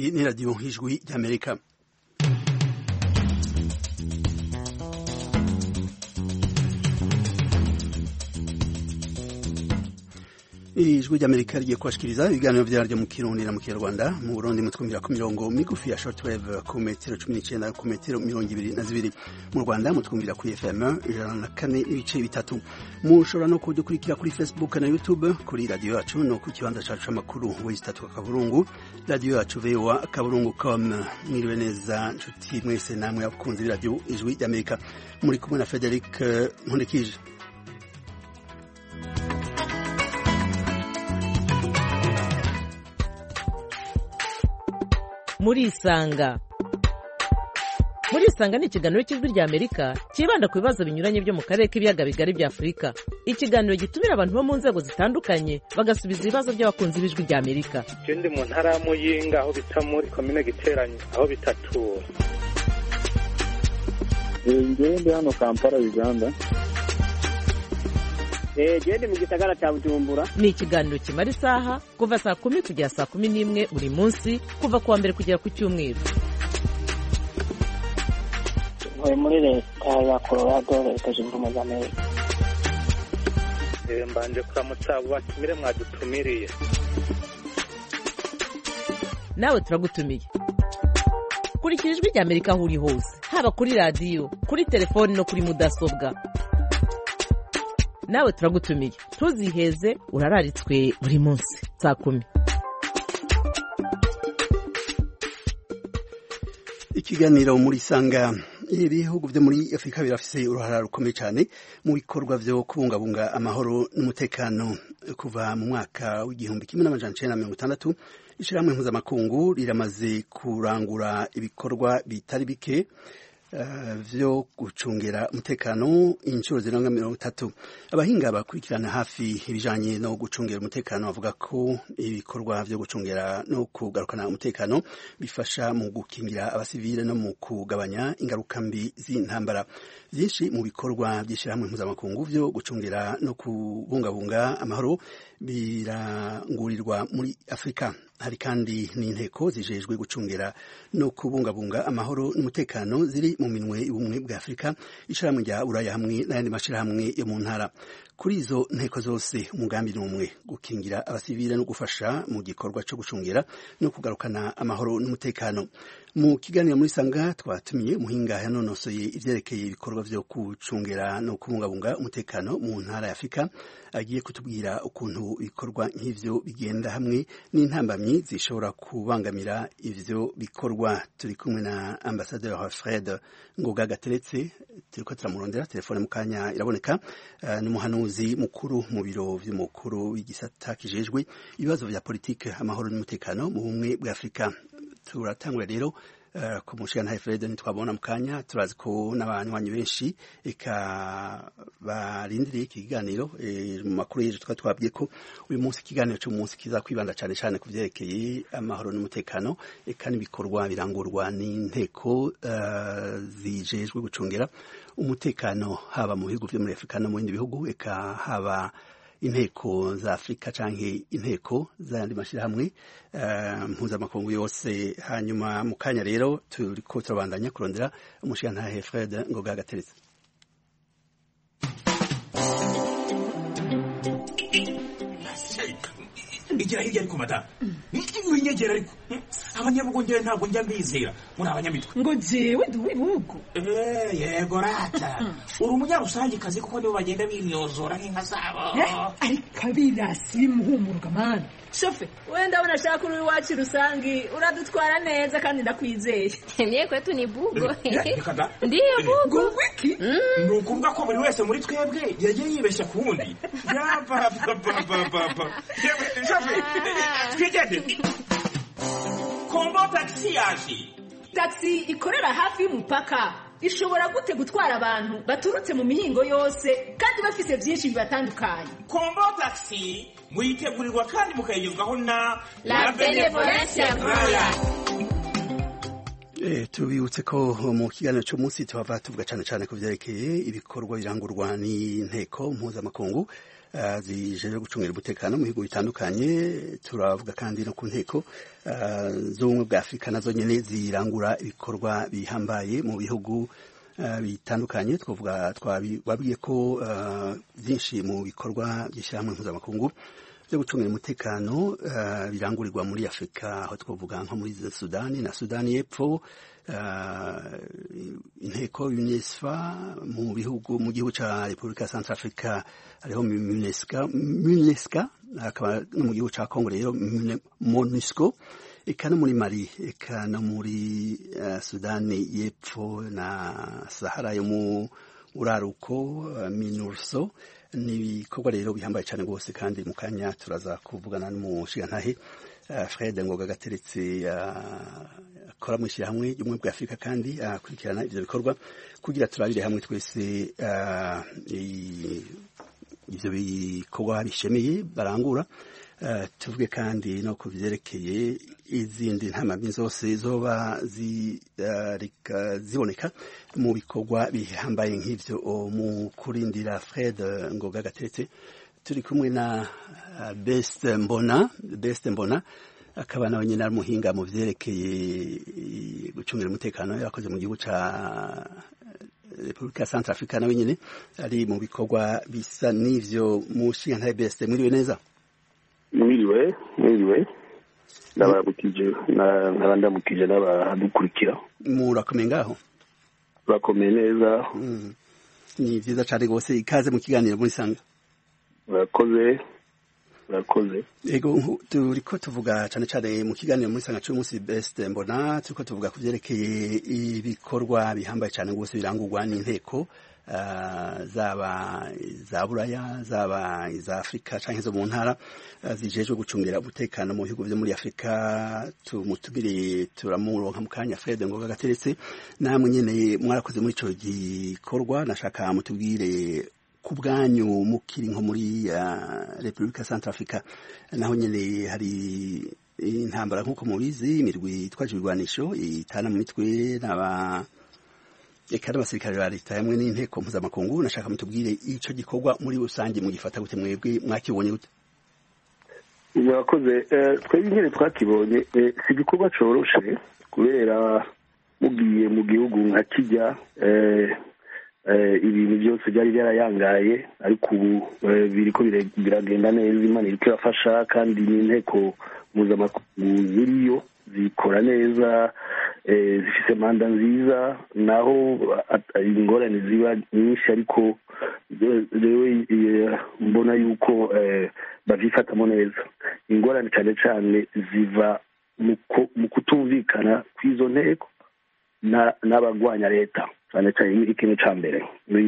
Iyi ni radiyo y'ijwi ry'Amerika. Ijwi ry'Amerika rigiye kubashikiriza ibiganiro vyaryo mu Kirundi na mu Kinyarwanda. Mu Burundi mutwumvira ku mirongo migufi ya shortwave ku metero 19 ku metero 22. Mu Rwanda mutwumvira ku FM 104.3. Mushobora no kudukurikira kuri Facebook na YouTube kuri radio yacu no ku kibanza cacu c'amakuru w'istatu kaburungu radio yacu voa.com. Mwiriwe neza nshuti mwese namwe abakunzi b'iradio Ijwi ry'Amerika. Muri kumwe na Frederic Nkundikije. Murisanga ni ikiganiro cy'Ijwi ry'Amerika kibanda ku bibazo binyuranye byo mu karere k'ibiyaga bigari bya Afurika. Ikiganiro gitumira abantu bo mu nzego zitandukanye bagasubiza ibibazo by'abakunzi b'Ijwi ry'Amerika. Ndi mu ntara ya Muyinga aho bita muri commune Giteranyi aho bitatura. Ndi hano Kampala Uganda. Ndi mu gisagara cya Bujumbura. Ni ikiganiro kimara isaha kuva saa 10 kugera saa 11 buri munsi kuva kuwa mbere kugera ku cyumweru. Muri leta ya Colorado leta zunze ubumwe za Amerika. Mbanje kuramutsa batumire mwadutumiriye. Nawe turagutumiye. Kurikira Ijwi ry'Amerika aho uri hose, haba kuri radio, kuri telefone no kuri mudasobwa. Nawe turagutumiye. Ntuziheze urararitswe buri munsi saa 10. Ikiganiro muri sanga ibihugu byo muri Afrika birafise uruhara rukomeye cyane mu bikorwa byo kubungabunga amahoro n'umutekano. Kuva mu mwaka w'igihumbi 1960 ishyirahamwe mpuzamakungu riramaze kurangura ibikorwa bitari bike vyo gucungera umutekano inshuro zirenga 30. Abahinga bakurikirana hafi ibijanye no gucungera umutekano bavuga ko ibikorwa vyo gucungera no kugarukana umutekano bifasha mu gukingira abasivile no mu kugabanya ingaruka mbi z'intambara. Byinshi mu bikorwa by'ishyirahamwe mpuzamakungu vyo gucungera no kubungabunga amahoro birangurirwa muri Afrika. Hari kandi n'inteko zijejwe gucungera no kubungabunga amahoro n'umutekano ziri mu minwe y'ubumwe bwa Afrika, ishyirahamwe rya Buraya hamwe n'ayandi mashirahamwe yo mu ntara. Kuri izo nteko zose umugambi n'umwe, gukingira abasivile no gufasha mu gikorwa cyo gucungera no kugarukana amahoro n'umutekano. Mu kiganiro muri sanga twatumiye umuhinga yanonosoye ivyerekeye ibikorwa vyo gucungera no kubungabunga umutekano mu ntara ya Afrika, agiye kutubwira ukuntu ibikorwa nk'ivyo bigenda hamwe n'intambamyi zishobora kubangamira ivyo bikorwa. Turi kumwe na Ambassadeur Fred Ngoga Gateretse, turiko turamurondera, telefone mu kanya iraboneka, n'umuhanuzi mukuru mu biro vy'umukuru w'igisata kijejwe ibibazo vya politike amahoro n'umutekano mu bumwe bwa Afrika. Turatangura rero ku mushikana Fred ntitwabona mu kanya, turazi ko n'abanywanyi benshi eka barindiriye ikiganiro mu makuru yeje twabwiye ko uyu munsi ikiganiro cyo munsi kiza kwibanda cyane cyane ku vyerekeye amahoro n'umutekano eka n'ibikorwa birangurwa n'inteko zijejwe gucungera umutekano haba mu bihugu vyo muri Afrika no mu bindi bihugu, eka haba inteko za Afrika canke inteko z'andi mashirahamwe mpuzamakungu yose. Hanyuma mu kanya rero turiko turabandanya kurondera umushikirantahe Fred Ngoga Gateretse. Igira hirya ariko mata winyegera ariko abanyabugongera ntabwo njya mbizera muri abanyamitwe ngo jewe duwibugo yego rata uri umunyarusangi kazi kuko nibo bagenda bimyozora nk'inka zabo ariko abirasi muhumuruka mana shofe wenda unashaka uri wacu rusangi uradutwara neza kandi ndakwizeye niye kwetu ni bugo ndiyo bugo wiki ni ukuvuga ko buri wese muri twebwe yagiye yibeshya ku wundi shofe twigende kombo taxi yaje. Taxi ikorera hafi y'umupaka ishobora gute gutwara abantu baturutse mu mihingo yose kandi bafise byinshi bibatandukanye. Kombo taxi muyitegurirwa kandi mukayigezwaho na La Benevolencia Royal. tubibutse ko mu kiganiro cy'umunsi tuhava tuvuga cyane cyane ku byerekeye ibikorwa birangurwa n'inteko mpuzamakungu zijeje gucungira umutekano mu bihugu bitandukanye. Turavuga kandi no ku nteko z'ubumwe bwa Afurika nazo nyene zirangura ibikorwa bihambaye mu bihugu bitandukanye. Twabwiye ko byinshi mu bikorwa by'ishyirahamwe mpuzamakungu byo gucungira umutekano birangurirwa muri Afurika, aho twavuga nko muri Sudani na Sudani y'Epfo, inteko UNESFA mu gihugu ca Repubulika ya Centrafrica hariho MINUSCA, akaba no mu gihugu ca Congo rero MONUSCO, eka no muri Mali, eka no muri Sudani y'Epfo na Sahara yo mu uraruko MINURSO. Ni ibikorwa rero bihambaye cyane rwose, kandi mu kanya turaza kuvugana n'umushigantahe Fred Ngoga Gateretse akora mu ishyirahamwe ry'ubumwe bwa Afurika kandi akurikirana ivyo bikorwa kugira turabire hamwe twese ivyo bikorwa bishemeye barangura. Tuvuge kandi no ku vyerekeye izindi ntamamyi zose zoba ziboneka mu bikorwa bihambaye nk'ivyo. Mu kurindira Fred Ngoga Gateretse turi kumwe na Best Mbona akaba nawe nyine ari umuhinga mu vyerekeye gucungira umutekano, yarakoze mu gihugu ca Repubulika ya Centrafrica, nawe nyine ari mu bikorwa bisa n'ivyo. Mushigantahe Best, mwiriwe neza? Mwiriwe ndabandamukije n'abadukurikira. Murakomeye ngaho? Bakomeye neza. Ni vyiza cane rwose, ikaze mu kiganiro muri Sanga. Murakoze. Ego, turiko tuvuga cane cane mu kiganiro muri Sanga c'umunsi Best Mbona, turiko tuvuga ku vyerekeye ibikorwa bihambaye cane rwose birangurwa n'inteko zaba za Buraya, zaba za Afrika canke zo mu ntara zijejwe gucungira umutekano mu bihugu vyo muri Afrika. Tumutubire turamuronka mu kanya Fred Ngoga Gateretse, namwe nyene mwarakoze muri ico gikorwa. Nashaka mutubwire ku bwanyu mukiri nko muri Repubulika Centrafrica, naho nyene hari intambara nk'uko mubizi, imirwi itwaje ibigwanisho itana mu mitwe eka n'abasirikare ba leta hamwe n'inteko mpuzamakungu. Nashaka mutubwire ico gikorwa muri rusange mugifata gute, mwebwe mwakibonye gute? Murakoze. Twebwe nyene twakibonye si igikorwa coroshe, kubera mugiye mu gihugu nka kijya ibintu byose byari byarayangaye, ariko ubu biriko biragenda neza. Imana iriko irafasha, kandi n'inteko mpuzamakungu ziriyo zikora neza, zifise manda nziza, naho ingorane ziba nyinshi, ariko jewe mbona yuko bavyifatamo neza. Ingorane cane cane ziva mu kutumvikana kw'izo nteko n'abagwanya leta, cane cane ikintu ca mbere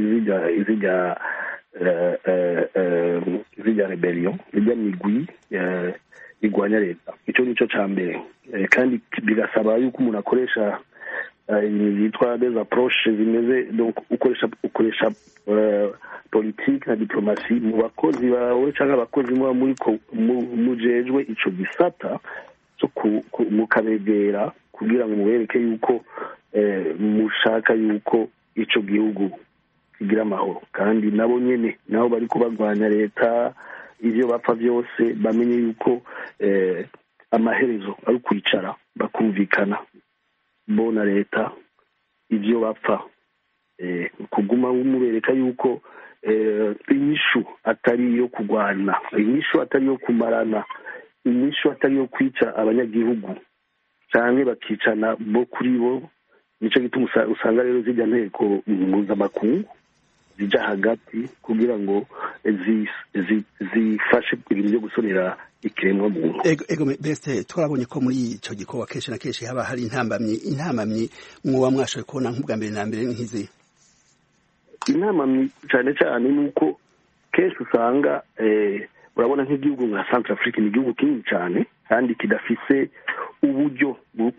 izirya rebellion, irya migwi igwanya leta. Ico nico ca mbere, kandi bigasaba yuko umuntu akoresha ibintu byitwa des approches zimeze, donc ukoresha politique na diplomasi mu bakozi bawe canke abakozi muba mujejwe ico gisata cyo mukabegera, kugira ngo mubereke yuko mushaka yuko ico gihugu kigira amahoro, kandi nabo nyene nabo bari kubagwanya leta ivyo bapfa byose bamenye yuko amaherezo ari kwicara bakumvikana bona leta ivyo bapfa, kuguma mubereka yuko inyishu atari yo kugwana, inyishu atari yo kumarana, inyishu atari yo kwica abanyagihugu canke bakicana bo kuri bo. Nico gituma usanga rero zijya nteko mpuzamakungu zija hagati kugira ngo zifashe ibintu byo gusonera ikiremwa muntu. Ego Best, twarabonye ko muri ico gikorwa kenshi na kenshi haba hari intamamyi mwoba mwashoboye kubona nk'ubwa mbere na mbere nk'izi. Intamamyi cane cane nuko kenshi usanga urabona nk'igihugu nka Centrafrique ni igihugu kinini cane, kandi kidafise uburyo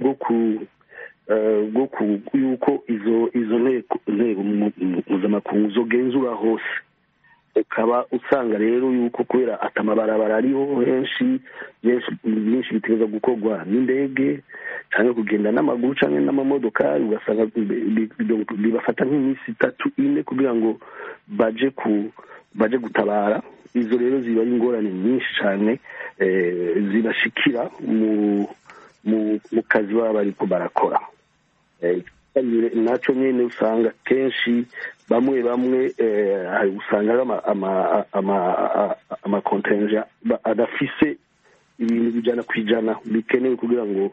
bwo yuko izo nteko mpuzamakungu zogenzura hose. ukaba usanga rero yuko kubera atamabarabara ariho henshi byinshi bitegerezwa gukorwa n'indege cyangwa kugenda n'amaguru cyangwa n'amamodokari, ugasanga bibafata nk'iminsi 3-4 kugira ngo baje gutabara. Izo rero ziba ari ingorane nyinshi cyane zibashikira mu kazi baba bariko barakora. Naco nyene usanga kenshi bamwe usanga amakontenja adafise ibintu bijana kwijana bikenewe kugira ngo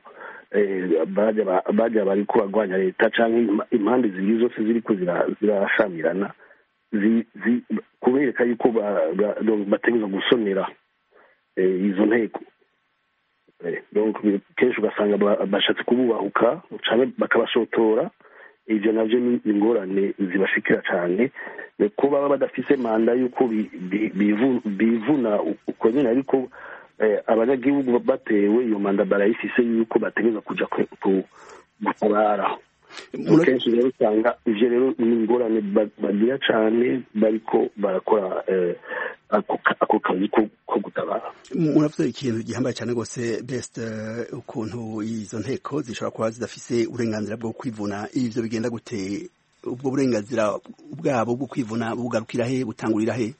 baja bariko bagwanya leta canke impande zibiri zose ziriko zirashamirana kubereka yuko bategerezwa gusonera izo nteko. Donc kenshi ugasanga bashatse kububahuka canke bakabashotora. Ivyo navyo ni ingorane zibashikira cane, ko baba badafise manda yuko bivuna uko nyene, ariko abanyagihugu batewe iyo manda barayifise yuko bategereza kuja gutabara. Kenshi rero usanga ivyo rero ni ingorane bagira cane bariko barakora ako kazi ko gutabara. Muravuze ikintu gihambaye cyane rwose Best, ukuntu izo nteko zishobora kuba zidafise uburenganzira bwo kwivuna. Ivyo bigenda gute? Ubwo burenganzira bwabo bwo kwivuna bugarukira he, butangurira he?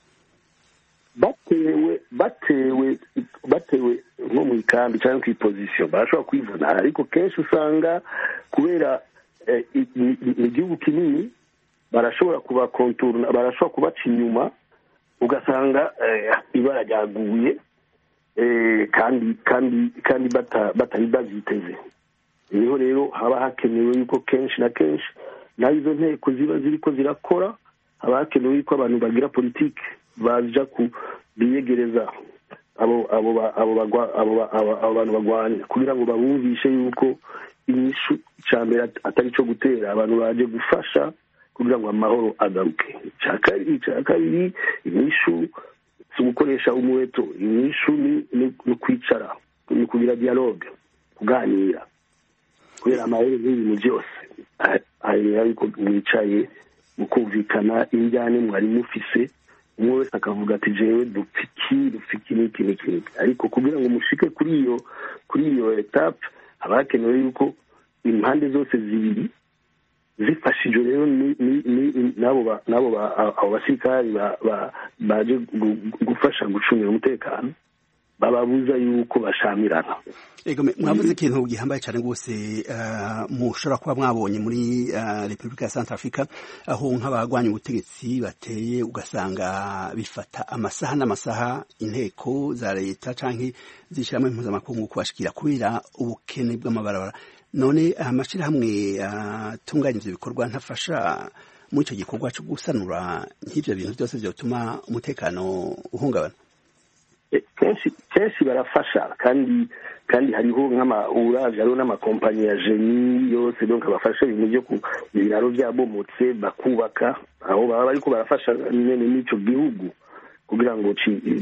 batewe nko mu ikambi cyangwa kw'ipozisiyo barashobora kwivuna, ariko kenshi usanga kubera igihugu kinini barashobora kubakonturuna, barashobora kubaca inyuma, ugasanga ibara ryaguye kandi batari bavyiteze. Niho rero haba hakenewe yuko kenshi na kenshi naho izo nteko ziba ziriko zirakora, haba hakenewe yuko abantu bagira politike baja biyegereza abo bantu bagwanya, kugira ngo babumvishe yuko inyishu icambere atari co gutera, abantu baje gufasha kugira ngo amahoro agaruke. Ica kabiri inyishu si gukoresha umuheto, inyishu ni kwicara, ni kugira dialogue, kuganira, kubera amahoro n'ibintu byose ahera yuko mwicaye mukumvikana injyane mwari mufise, umwe wese akavuga ati jewe dupfiki n'iki, ariko kugira ngo mushike kuri iyo etape haba hakenewe yuko impande zose zibiri zifashijwe rero abo basirikari baje gufasha gucungira umutekano, bababuza yuko bashamirana. Ego mwavuze ikintu gihambaye cyane rwose, mushobora kuba mwabonye muri Republika ya Centrafrica aho nk'abagwanya ubutegetsi bateye ugasanga bifata amasaha n'amasaha inteko za leta canke zishiramwe mpuzamakungu kubashikira kubera ubukene bw'amabarabara. None amashirahamwe atunganya ivyo bikorwa ntafasha muri ico gikorwa cyo gusanura nk'ivyo bintu byose vyotuma umutekano uhungabana? Kenshi barafasha kandi hariho uravye hariho n'amakompanyi ya jeni yose, donc bafasha ibintu byo ku biraro byabomotse bakubaka, aho baba bariko barafasha nyene n'ico gihugu kugira ngo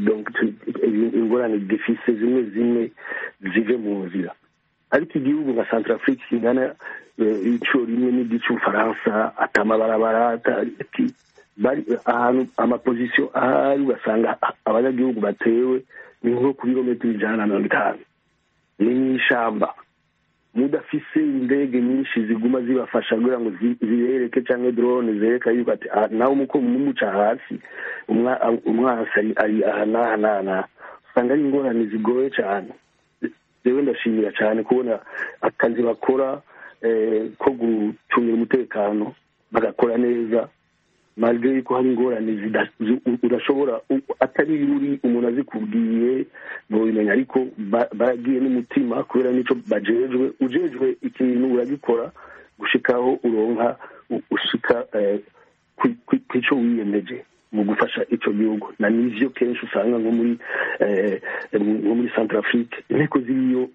ingorane gifise zimwe zive mu nzira. Ariko igihugu nka Centrafrique kingana ico rimwe n'igice Ufaransa, atamabarabara bari ahantu amapozisiyo ahari, ugasanga abanyagihugu batewe ni nko ku birometero 150, ni n'ishamba, mudafise indege nyinshi ziguma zibafasha kugira ngo zibereke canke drone zereka yuko ati nawe muko mumuca hasi umwasi ari ahana, usanga ari ingorane zigoye cyane. Rero ndashimira cyane kubona akazi bakora ko gucungira umutekano bagakora neza, malgré yuko hari ingorane udashobora atari yuri umuntu azikubwiye ngo bimenya, ariko bagiye n'umutima kubera nico bajejwe. Ujejwe ikintu uragikora gushikaho uronka ushika kwico wiyemeje mu gufasha ico gihugu. Na nivyo kenshi usanga nko muri Centrafrique inteko ziriyo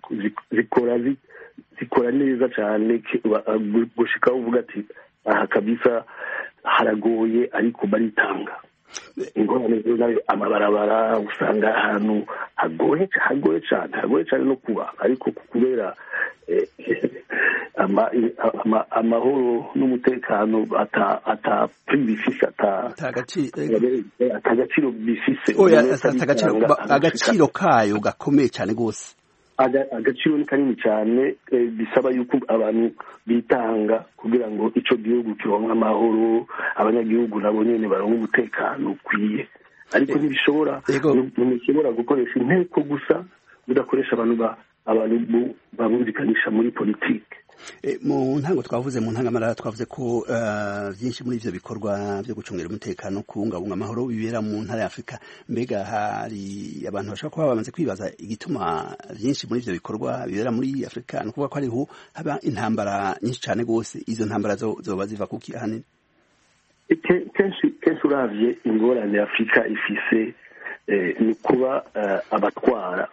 zikora neza cyane, gushikaho uvuga ati aha kabisa haragoye, ariko baritanga. Ingorane nayo amabarabara usanga ahantu hagoye cyane no kuba, ariko kubera amahoro n'umutekano atapri bifise atagaciro bifise agaciro kayo gakomeye cyane gose. Agaciro ni kanini cyane, bisaba yuko abantu bitanga kugira ngo ico gihugu kironke amahoro, abanyagihugu nabo nyene baronke umutekano ukwiye. Ariko ntibishobora gukoresha inteko gusa, bidakoresha abantu babumvikanisha muri politike. Mu ntango twavuze mu ntangamarara twavuze ko byinshi muri ivyo bikorwa byo gucungira umutekano kubungabunga amahoro bibera mu ntara ya Afrika. Mbega hari abantu bashaka kuba bamaze kwibaza igituma byinshi muri ivyo bikorwa bibera muri Afrika, no kuvuga ko ariho haba intambara nyinshi cyane gose. Izo ntambara zoba ziva kuki ahanini? Kenshi uravye ingorane Afrika ifise ni kuba abatwara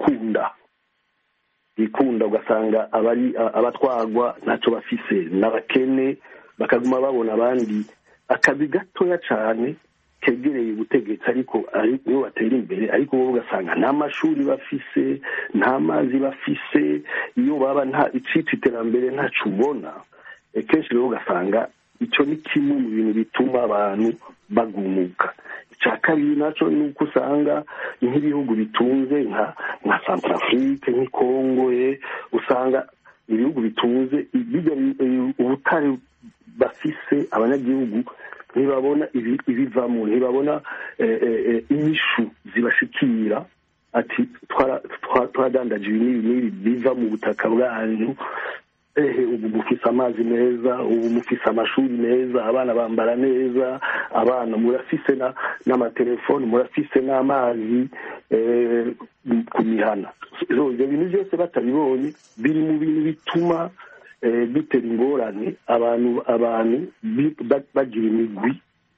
bikunda ugasanga abatwarwa ntacyo bafise n'abakene, bakaguma babona abandi akazi gatoya cyane kegereye ubutegetsi ariko nibo batera imbere, ariko bo ugasanga nta mashuri bafise, nta mazi bafise, iyo baba nta icitwa iterambere ntaco ubona. Kenshi rero ugasanga icyo ni kimwe mu bintu bituma abantu bagumuka. Icya kabiri nacyo ni uko usanga nk'ibihugu bitunze nka Centrafrique, nk'i Congo, usanga ibihugu bitunze ubutare bafise, abanyagihugu ntibabona ibivamo, ntibabona inyishu zibashikira, ati twadandaje ibi n'ibi biva mu butaka bwanyu, ubu mufise amazi meza, ubu mufise amashuri meza, abana bambara neza, abana murafise n'amatelefoni, murafise n'amazi ku mihana. Ibyo bintu byose batabibonye biri mu bintu bituma bitera ingorane, abantu bagira imigwi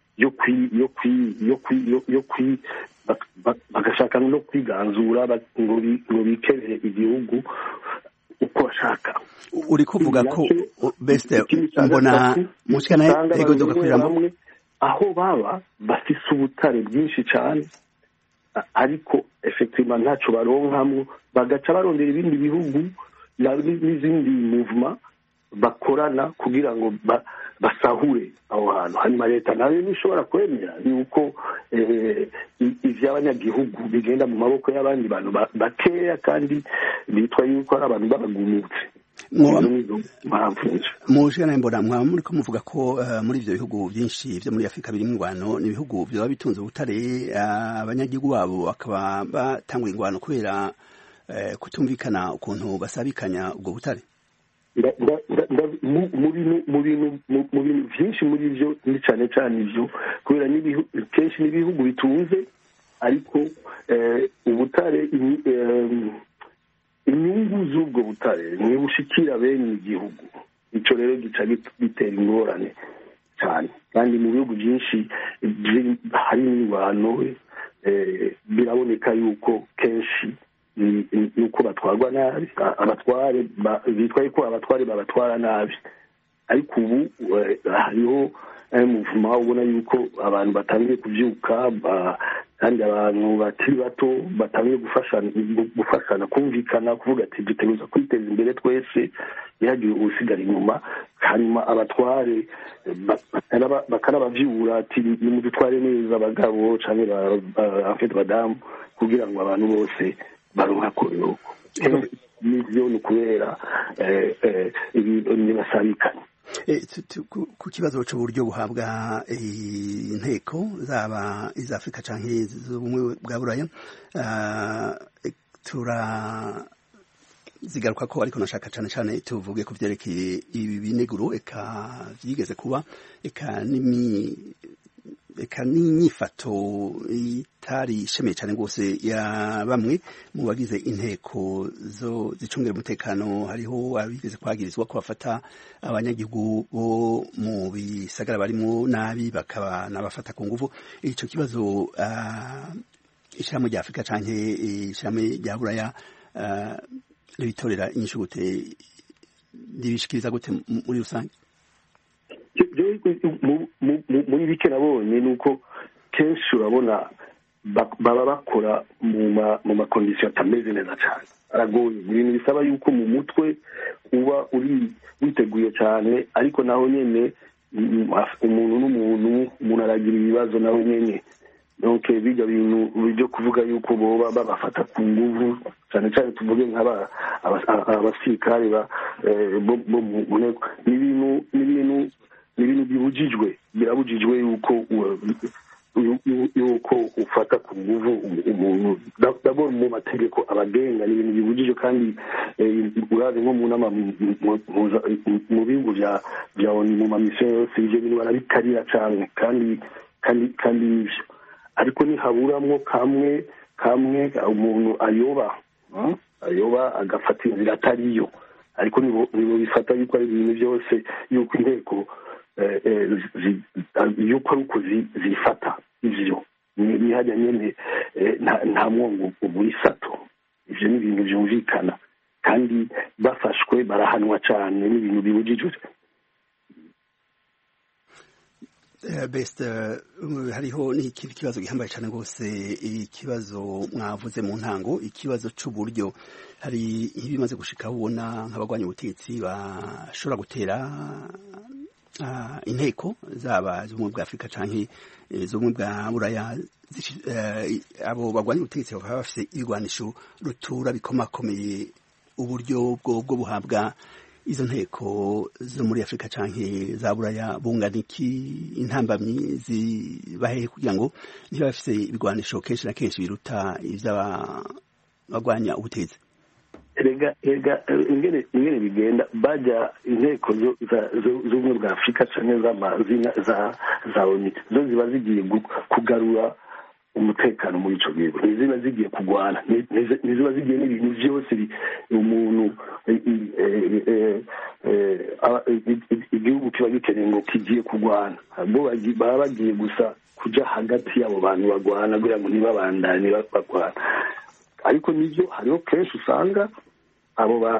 bagashaka no kwiganzura ngo bikebere igihugu uko bashaka. Uri kuvuga ko beste mbona mushikana ego doga kwirambo aho baba bafise ubutare bwinshi cyane, ariko effectivement ntaco baronkamwo, bagaca barondera ibindi bihugu n'izindi movement bakorana kugira ngo basahure aho hantu. Hanyuma leta nayo nishobora kwemera yuko ivy'abanyagihugu bigenda mu maboko y'abandi bantu bakeya kandi bitwa yuko ari abantu babagumutse. Mushikana mbona mwaba muri ko muvuga ko muri ivyo bihugu byinshi byo muri Afrika biri mu ngwano, ni ibihugu byo bitunze ubutare, abanyagihugu babo akaba batangwa ingwano kubera kutumvikana ukuntu basabikanya ubwo butare. Mu bintu byinshi muri byo ni cyane cyane ibyo kubera kenshi n'ibihugu bitunze, ariko ubutare inyungu z'ubwo butare ntibushikira bene igihugu. Icyo rero gica bitera ingorane cyane, kandi mu bihugu byinshi hari ingwano, biraboneka yuko kenshi nuko batwarwa nabi, abatware bitwaye ko abatware babatwara nabi. Ariko ubu hariho muvuma ubona yuko abantu batangiye kuvyuka, kandi abantu bakiri bato batangiye gufashana kumvikana, kuvuga ati dutegerezwa kwiteza imbere twese, ntihagire usigara inyuma. Hanyuma abatware bakanabavyura ati nimudutware neza abagabo canke afite badamu, kugira ngo abantu bose baronka koyoko. Nivyo ni kubera ntibasabikanye. Ku kibazo cy'uburyo buhabwa inteko zaba iza Afrika canke z'ubumwe bwa Buraya, zigaruka ko, ariko nashaka cyane tuvuge ku vyerekeye ibi bineguro eka vyigeze kuba eka n'inyifato itari ishemeye cyane rwose ya bamwe mu bagize inteko zicungira umutekano. Hariho abigeze kwagirizwa ko bafata abanyagihugu bo mu bisagara barimo nabi, bakaba nabafata ku nguvu. Ico kibazo ishirahamwe rya Afrika canke ishirahamwe rya Buraya ribitorera inyishu gute, ribishikiriza gute muri rusange? Muri bike nabonye nuko kenshi urabona baba bakora mu makondisiyo atameze neza cyane, aragoye. Ibintu bisaba yuko mu mutwe uba uri witeguye cyane, ariko naho nyene umuntu n'umuntu, umuntu aragira ibibazo naho nyene. Donc bijya bintu byo kuvuga yuko boba babafata ku nguvu, cyane cyane tuvuge nk'abasirikare bo mu nteko, ni ibintu birabujijwe yuko ufata ku nguvu umuntu. D'abord mu mategeko abagenga ni ibintu bibujijwe, kandi urazi nko mu nama mu bihugu bya ONU mu mamisiyo yose ivyo bintu barabikarira cyane, kandi ariko nihaburamwo kamwe umuntu ayoba agafata inzira atariyo, ariko nibo bifata yuko ari ibintu byose yuko inteko yuko ari uko zifata ivyo nihajya nyene nta mwongo muri sato. Ivyo ni ibintu vyumvikana, kandi bafashwe barahanwa cane, ni ibintu bibujijwe. Best hariho n'ikindi kibazo gihambaye cyane rwose, ikibazo mwavuze mu ntango, ikibazo c'uburyo. Hari ibimaze gushika ubona nk'abagwanya ubutegetsi bashobora gutera inteko zaba z'ubumwe bwa Afurika canke z'ubumwe bwa Buraya, abo bagwanya ubutegetsi bakaba bafise ibigwanisho rutura bikomakomeye. Uburyo bwo buhabwa izo nteko zo muri Afurika canke za Buraya bungana iki? Intambamyi zibahe kugira ngo niba bafise ibigwanisho kenshi na kenshi biruta ivy'abagwanya ubutegetsi? Erega ingene bigenda bajya inteko z'ubumwe bwa Afurika canke za ONU zo ziba zigiye kugarura umutekano muri ico gihugu, ntiziba zigiye kugwana, ntiziba zigiye n'ibintu vyose umuntu igihugu kiba gikeneye ngo kigiye kugwana. Bo baba bagiye gusa kuja hagati y'abo bantu bagwana kugira ngo ntibabandanye bagwana. Ariko nivyo hariho kenshi usanga abo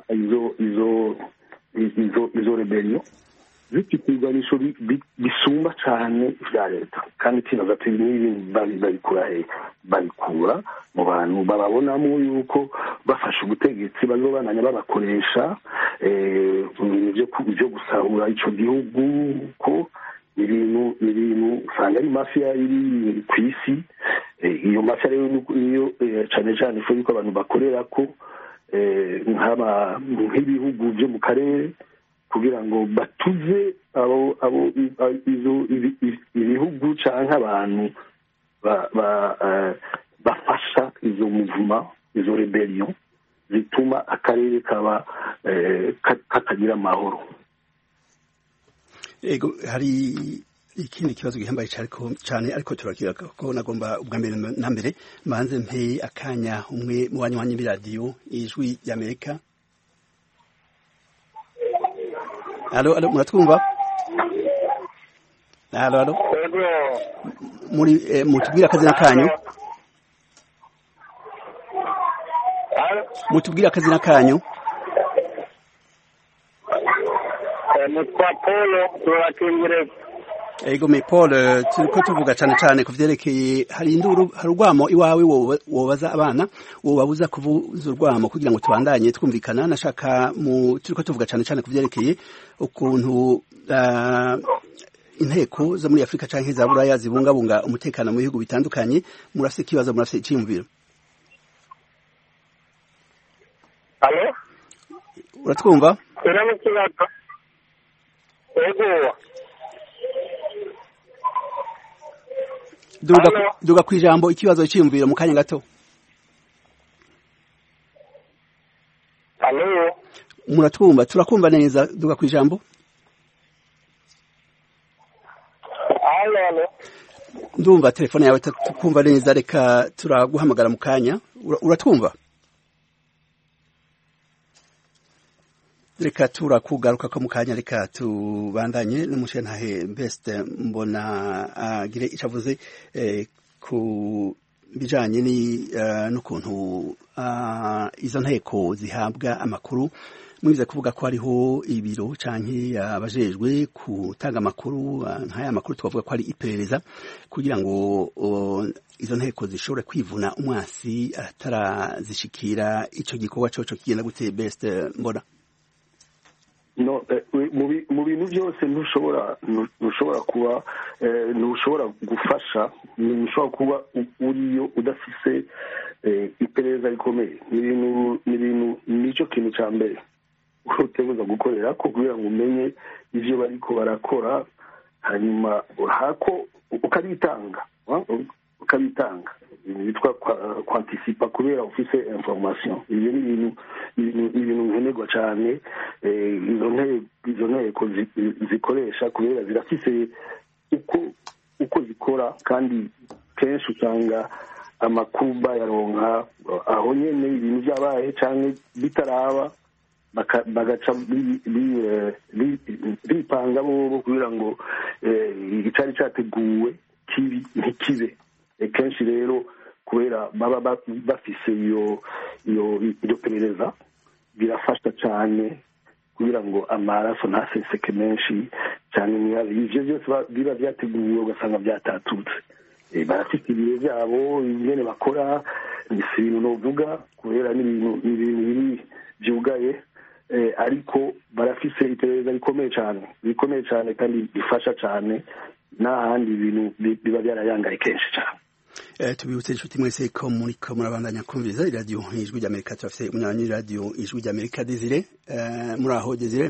izo rebellion zifite ibigwanisho bisumba cyane vya leta, kandi tinaza babikura mu bantu bababonamo yuko bafashe ubutegetsi bazobananya babakoresha mu bintu byo gusahura ico gihugu, ko ibintu usanga ari mafia iri ku isi. Iyo mafia rero niyo cyane cyane ifu yuko abantu bakorera ko nk'ibihugu byo mu karere, kugira ngo batuze ibihugu canke abantu bafasha izo muvuma, izo rebellion zituma akarere kaba katagira amahoro. Ego hari ikindi kibazo gihambaye cyane, ariko turakiga ko nagomba ubwa mbere na mbere manze mpe akanya umwe mu banywanyi b'iradiyo Ijwi y'Amerika. Alo, muratwumva? Alo. Mutubwira akazina kanyu? Mutubwira akazina kanyu? Mutwa Paul turakingereza. Ego me Paul, turiko tuvuga cyane ku vyerekeye hari urwamo iwawe wobaza abana wobabuza kuvuza urwamo kugira ngo tubandanye twumvikana. Nashaka turiko tuvuga cyane ku vyerekeye ukuntu inteko zo muri Afurika canke za Buraya zibungabunga umutekano mu bihugu bitandukanye. Murafise ikibazo, murafise iciyumviro? Alo? Uratwumva? Ego. Duga kwijambo ikibazo cyiyumviro mu kanya gato. Alo. Muratwumva? Turakumva neza. Duga kwijambo. Alo. Ndumva telefone yawe tukumva neza, reka turaguhamagara mu kanya. Uratwumva? Reka turakugaruka ko mu kanya, reka tubandanye n'umushenhahe Best mbona agire icavuze ku bijanye n'ukuntu izo nteko zihabwa amakuru. Mwize kuvuga ko hariho ibiro canke abajejwe gutanga amakuru, nk'aya makuru twavuga ko ari iperereza, kugira ngo izo nteko zishobore kwivuna umwasi atarazishikira. Ico gikorwa coco kigenda gute Best mbona? no mu bintu byose ntushobora kuba ntushobora gufasha ntushobora kuba uriyo udafise iperereza rikomeye nicyo kintu cya mbere utegereza gukorera ko kugira ngo umenye ivyo bariko barakora hanyuma hako ukabitanga bitwa kwantisipa kubera ufise information ibyo ni ibintu nkenerwa cyane izo nteko zikoresha kubera zirafise uko zikora kandi kenshi usanga amakuba yaronka aho nyene ibintu byabaye canke bitaraba bagaca bipanga bobo kugira ngo icari categuwe kibi ntikibe kenshi rero kubera baba bafise iyo perereza birafasha cyane kugira ngo amaraso ntaseseke menshi cyane ivyo byose biba byateguwe ugasanga byatatutse barafite ibiro byabo ingene bakora si ibintu novuga kubera n'ibintu biri byugaye ariko barafise iperereza rikomeye cyane kandi bifasha cyane n'ahandi ibintu biba byarayangaye kenshi cyane. Tubibutse inshuti mwese ko muriko murabandanya kumviriza iradiyo ijwi ry'Amerika. Turafise umunywanyi w'iradiyo ijwi ry'Amerika Desire. Muri aho Desire?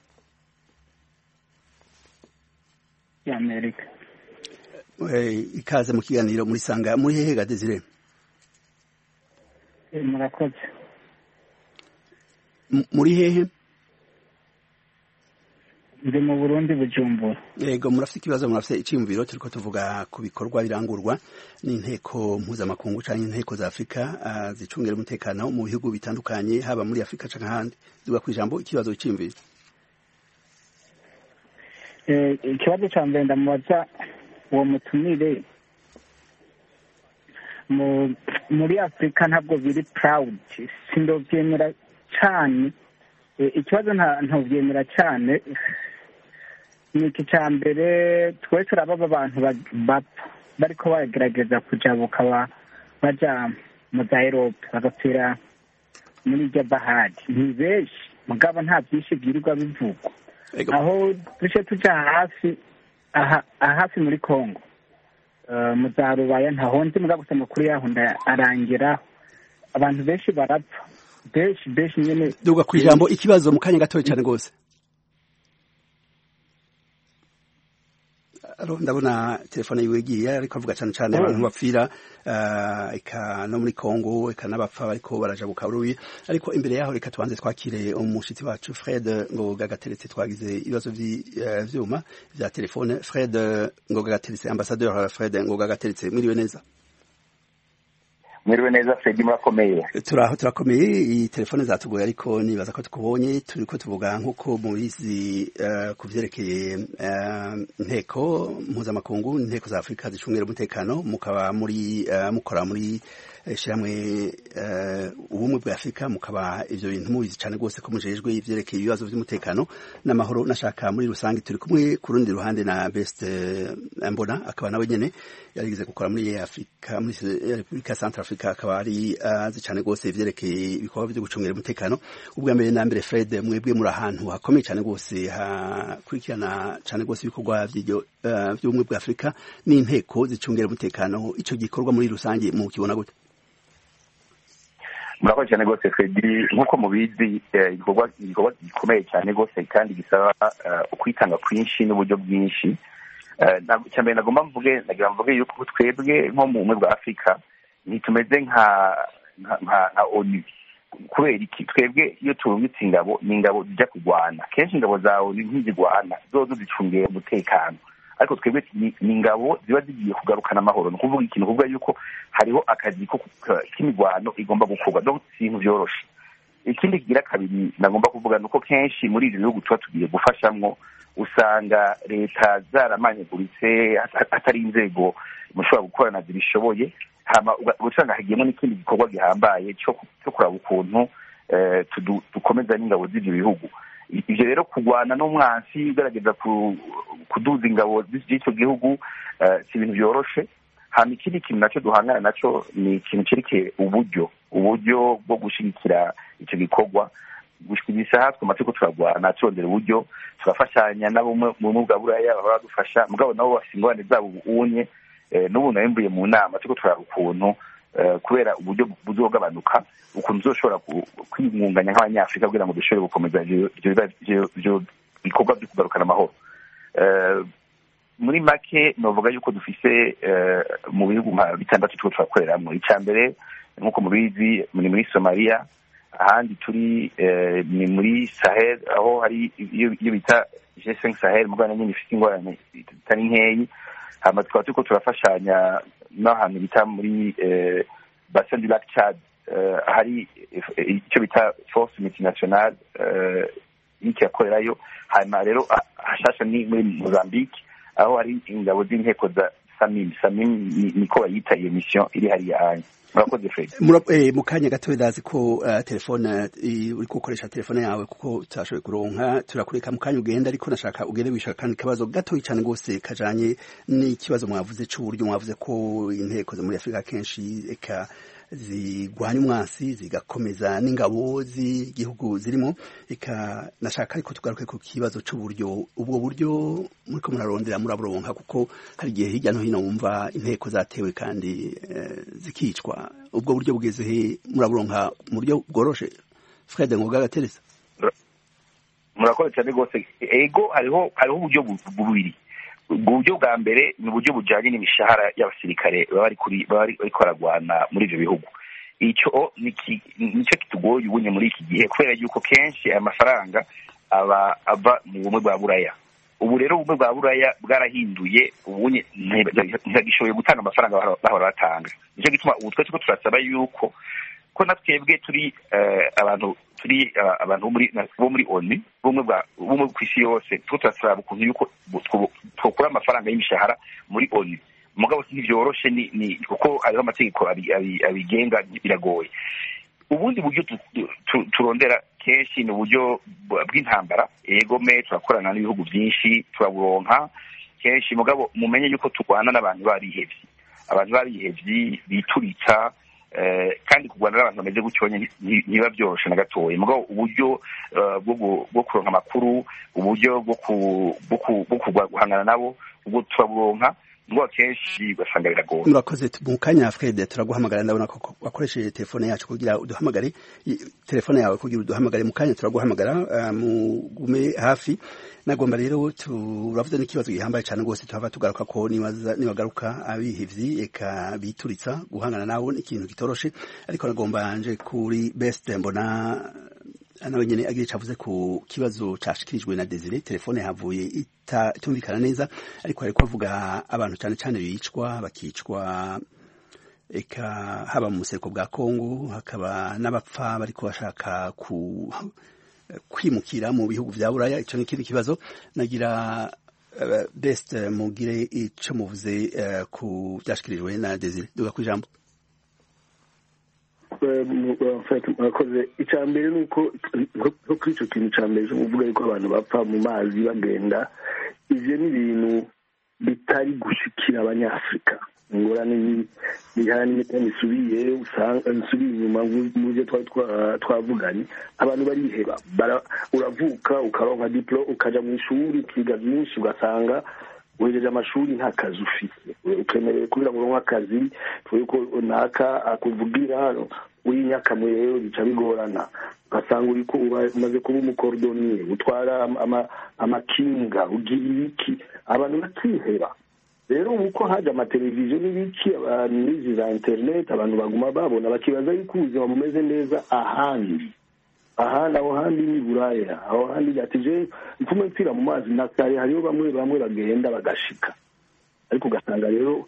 y'Amerika. Ikaze mu kiganiro muri sanga muri hehe ga Desire? Murakoze. Muri hehe? Ndi mu Burundi Bujumbura. Yego, murafite ikibazo, murafite iciyumviro. Turiko tuvuga ku bikorwa birangurwa n'inteko mpuzamakungu canke inteko za Afrika zicungera umutekano mu bihugu bitandukanye haba muri Afrika canke ahandi. Duga kwijambo ikibazo c'imviro. Ikibazo ca mbere ndamubaza uwo mutumire muri Afrika ntabwo biri proud, sindovyemera cyane. Ikibazo ntovyemera cyane niki cya mbere twese urababa abantu bapfa bariko bagerageza kujabuka baja mu za Europe bagapfira muri iryo bahari ni benshi mugabo nta byinshi byirirwa bivugwa aho duce tuja hafi muri Congo mu za Rubaya ntaho nzi mugabo gusa amakuru yaho arangira abantu benshi barapfa benshi nyene. Duga kwijambo ikibazo mu kanya gatoya cyane gose. Ndabona telefone yiwe igiye ariko avuga cyane abantu bapfira eka no muri Congo eka n'abapfa bariko barajabuka urubi. Ariko imbere yaho reka tubanze twakire umushitsi wacu Fred Ngoga Gateretse. Twagize ibibazo vyuma vya telefone. Fred Ngoga Gateretse, ambassadeur Fred Ngoga Gateretse, mwiriwe neza? Mwiriwe neza Fred, murakomeye? Turakomeye. Iyi telefone zatugoye ariko nibaza ko tukubonye. Turiko tuvuga nkuko mubizi kuvyerekeye inteko mpuzamakungu, inteko za Afrika zicungera umutekano, mukaba muri mukora muri shiramwe ubumwe bwa Afrika, mukaba ivyo bintu mubizi cyane gose ko mujejwe ivyerekeye ibibazo vy'umutekano n'amahoro. Nashaka muri rusangi turi kumwe ku rundi ruhande na Best Mbona, akaba nawe nyene yarigize gukora muri Afrika, muri Republika Central Africa, akaba ari azi cyane gose ivyerekeye ibikorwa byo gucungera umutekano. Ubwa mbere na mbere Fred, mwebwe muri ahantu hakomeye cyane gose hakurikirana cyane gose ibikorwa by'ubumwe bwa Afrika n'inteko zicungera umutekano. Ico gikorwa muri rusangi mu kibona gute? Murakoze cyane gose Fred, nkuko mubizi igikorwa gikomeye cyane gose kandi gisaba ukwitanga kwinshi n'uburyo bwinshi. Cyambere nagomba mvuge yuko twebwe nko mu bumwe bwa Afrika ntitumeze nka ONU. Kubera iki? Twebwe iyo turungitse ingabo ni ingabo zijya kurwana. Kenshi ingabo za ONU ntizigwana, zozo zicungiye umutekano, ariko twebwe ni ingabo ziba zigiye kugarukana amahoro. Ni kuvuga ikintu kuvuga yuko hariho akazi k'imigwano igomba gukorwa, donc si ibintu vyoroshe. Ikindi kigira kabiri nagomba kuvuga nuko kenshi muri ibi bihugu tuba tugiye gufashamwo usanga leta zaramanyaguritse, atari inzego mushobora gukorana zibishoboye, hama usanga hagiyemo n'ikindi gikorwa gihambaye cyo kuraba ukuntu dukomeza n'ingabo z'ivyo bihugu. Ivyo rero kurwana n'umwansi ugerageza kuduza ingabo z'icyo gihugu si ibintu vyoroshe. Hama ikindi kintu naco duhangana naco ni ikintu cerekeye uburyo bwo gushigikira ico gikorwa. gushika isaha twamaze ko turagwana turondera uburyo turafashanya nabo mu bwa buraya baradufasha mugabo nabo bafite ingorane zabo ubunye n'ubu nabimbuye mu nama turiko turara ukuntu kubera uburyo buzogabanuka ukuntu uzoshobora kwimunganya nk'abanyafurika kugira ngo dushobore gukomeza ivyo bikorwa vyo kugarukana amahoro. Muri make novuga yuko dufise mu bihugu nka bitandatu turiko turakoreramwo. Ica mbere nk'uko mubizi muri Somalia, ahandi turi ni muri Sahel aho hari iyo bita G5 Sahel mugana nyine ifite ingorane itari nkeyi. Hama tukaba turiko turafashanya n'ahantu bita muri Bassin du Lac Chad, hari icyo bita force multinationale y'iki yakorerayo. Hanyuma rero hashasha ni muri Mozambique aho hari ingabo z'inteko za Samim niko bayita iyo mission iri hariya hanya. Murakoze Fred. Mu kanya gato ndazi ko telefone uri gukoresha telefone yawe kuko tutashoboye kuronka, turakureka mu kanya ugenda, ariko nashaka ugende wishaka kandi kabazo gato cyane gose kajanye n'ikibazo mwavuze c'uburyo mwavuze ko inteko zo muri Afrika kenshi eka zigwanya umwasi zigakomeza n'ingabo z'igihugu zirimo, eka nashaka ariko tugaruke ku kibazo c'uburyo. Ubwo buryo muriko murarondera muraburonka kuko hari igihe hirya no hino wumva inteko zatewe kandi zikicwa. Ubwo buryo bugeze he? Muraburonka mu buryo bworoshe? Fred Ngoga Gateresa. Murakoze cyane gose. Ego hariho uburyo bubiri. Uburyo bwa mbere ni uburyo bujanye n'imishahara y'abasirikare bari baragwana muri ivyo bihugu. Ico nico kitugoye ubunye muri iki gihe kubera yuko kenshi aya mafaranga ava mu bumwe bwa buraya. Ubu rero ubumwe bwa buraya bwarahinduye ubunye ntibagishoboye gutanga amafaranga bahora batanga. Nico gituma ubu twese ko turasaba yuko ko natwebwe turi abantu bo muri ONU bumwe kw'isi yose turasaba ukuntu yuko twokura amafaranga y'imishahara muri ONU. Mugabo ntivyoroshe ni kuko ariho amategeko abigenga biragoye. Ubundi buryo turondera kenshi ni uburyo bw'intambara. Ego me turakorana n'ibihugu byinshi turaburonka kenshi, mugabo mumenye yuko turwana n'abantu barihevye bituritsa, kandi kurwana n'abantu bameze gucyonye ntiba byoroshe na gatoya. Mugabo uburyo bwo kuronka amakuru, uburyo bwo guhangana nabo ubwo turaburonka, ngo kenshi basanga biragoye. Murakoze. Mu kanya Fred turaguhamagara, ndabona ko wakoresheje telefone yacu kugira uduhamagare, telefone yawe kugira uduhamagare. Mu kanya turaguhamagara, mugume hafi. Nagomba rero turavuze n'ikibazo gihambaye cyane rwose, tuhava tugaruka ko nibagaruka abihevyi eka bituritsa guhangana nabo ikintu gitoroshe, ariko nagomba nje kuri Best mbona nawe nyene agiye cavuze ku kibazo cashikirijwe na Desire. Telefone havuye itumvikana neza, ariko ariko avuga abantu cyane bakicwa eka haba mu museko bwa Kongo, hakaba n'abapfa bariko bashaka kwimukira mu bihugu vya Buraya. Ico n'ikindi kibazo nagira Best mugire ico muvuze ku byashikirijwe na Desire. Duga ku ijambo. Murakoze. Icya mbere ni uko kuri icyo kintu cya mbere uvuga yuko abantu bapfa mu mazi bagenda, ivyo ni ibintu bitari gushikira abanyafurika. Ingorane bihana n'imiti isubiye inyuma mu byo twavuganye. Abantu bariheba, uravuka ukaronka diplome ukaja mu ishuri ukiga byinshi ugasanga wejeje amashuri nta kazi ufite, ukemereye kugira ngo uronke akazi tuko naka akuvugira uri nyakamwe, rero bica bigorana. Ugasanga uriko umaze kuba umukordoniye utwara amakinga ugira iki, abantu bakiheba. Rero uko haje amateleviziyo n'ibiki, abantu n'izi za internet, abantu baguma babona bakibaza yuko ubuzima bumeze neza ahandi aho handi ni Buraya, aho handi gatije mfume mpira mu mazi nakare. Hariyo bamwe bagenda bagashika, ariko ugasanga rero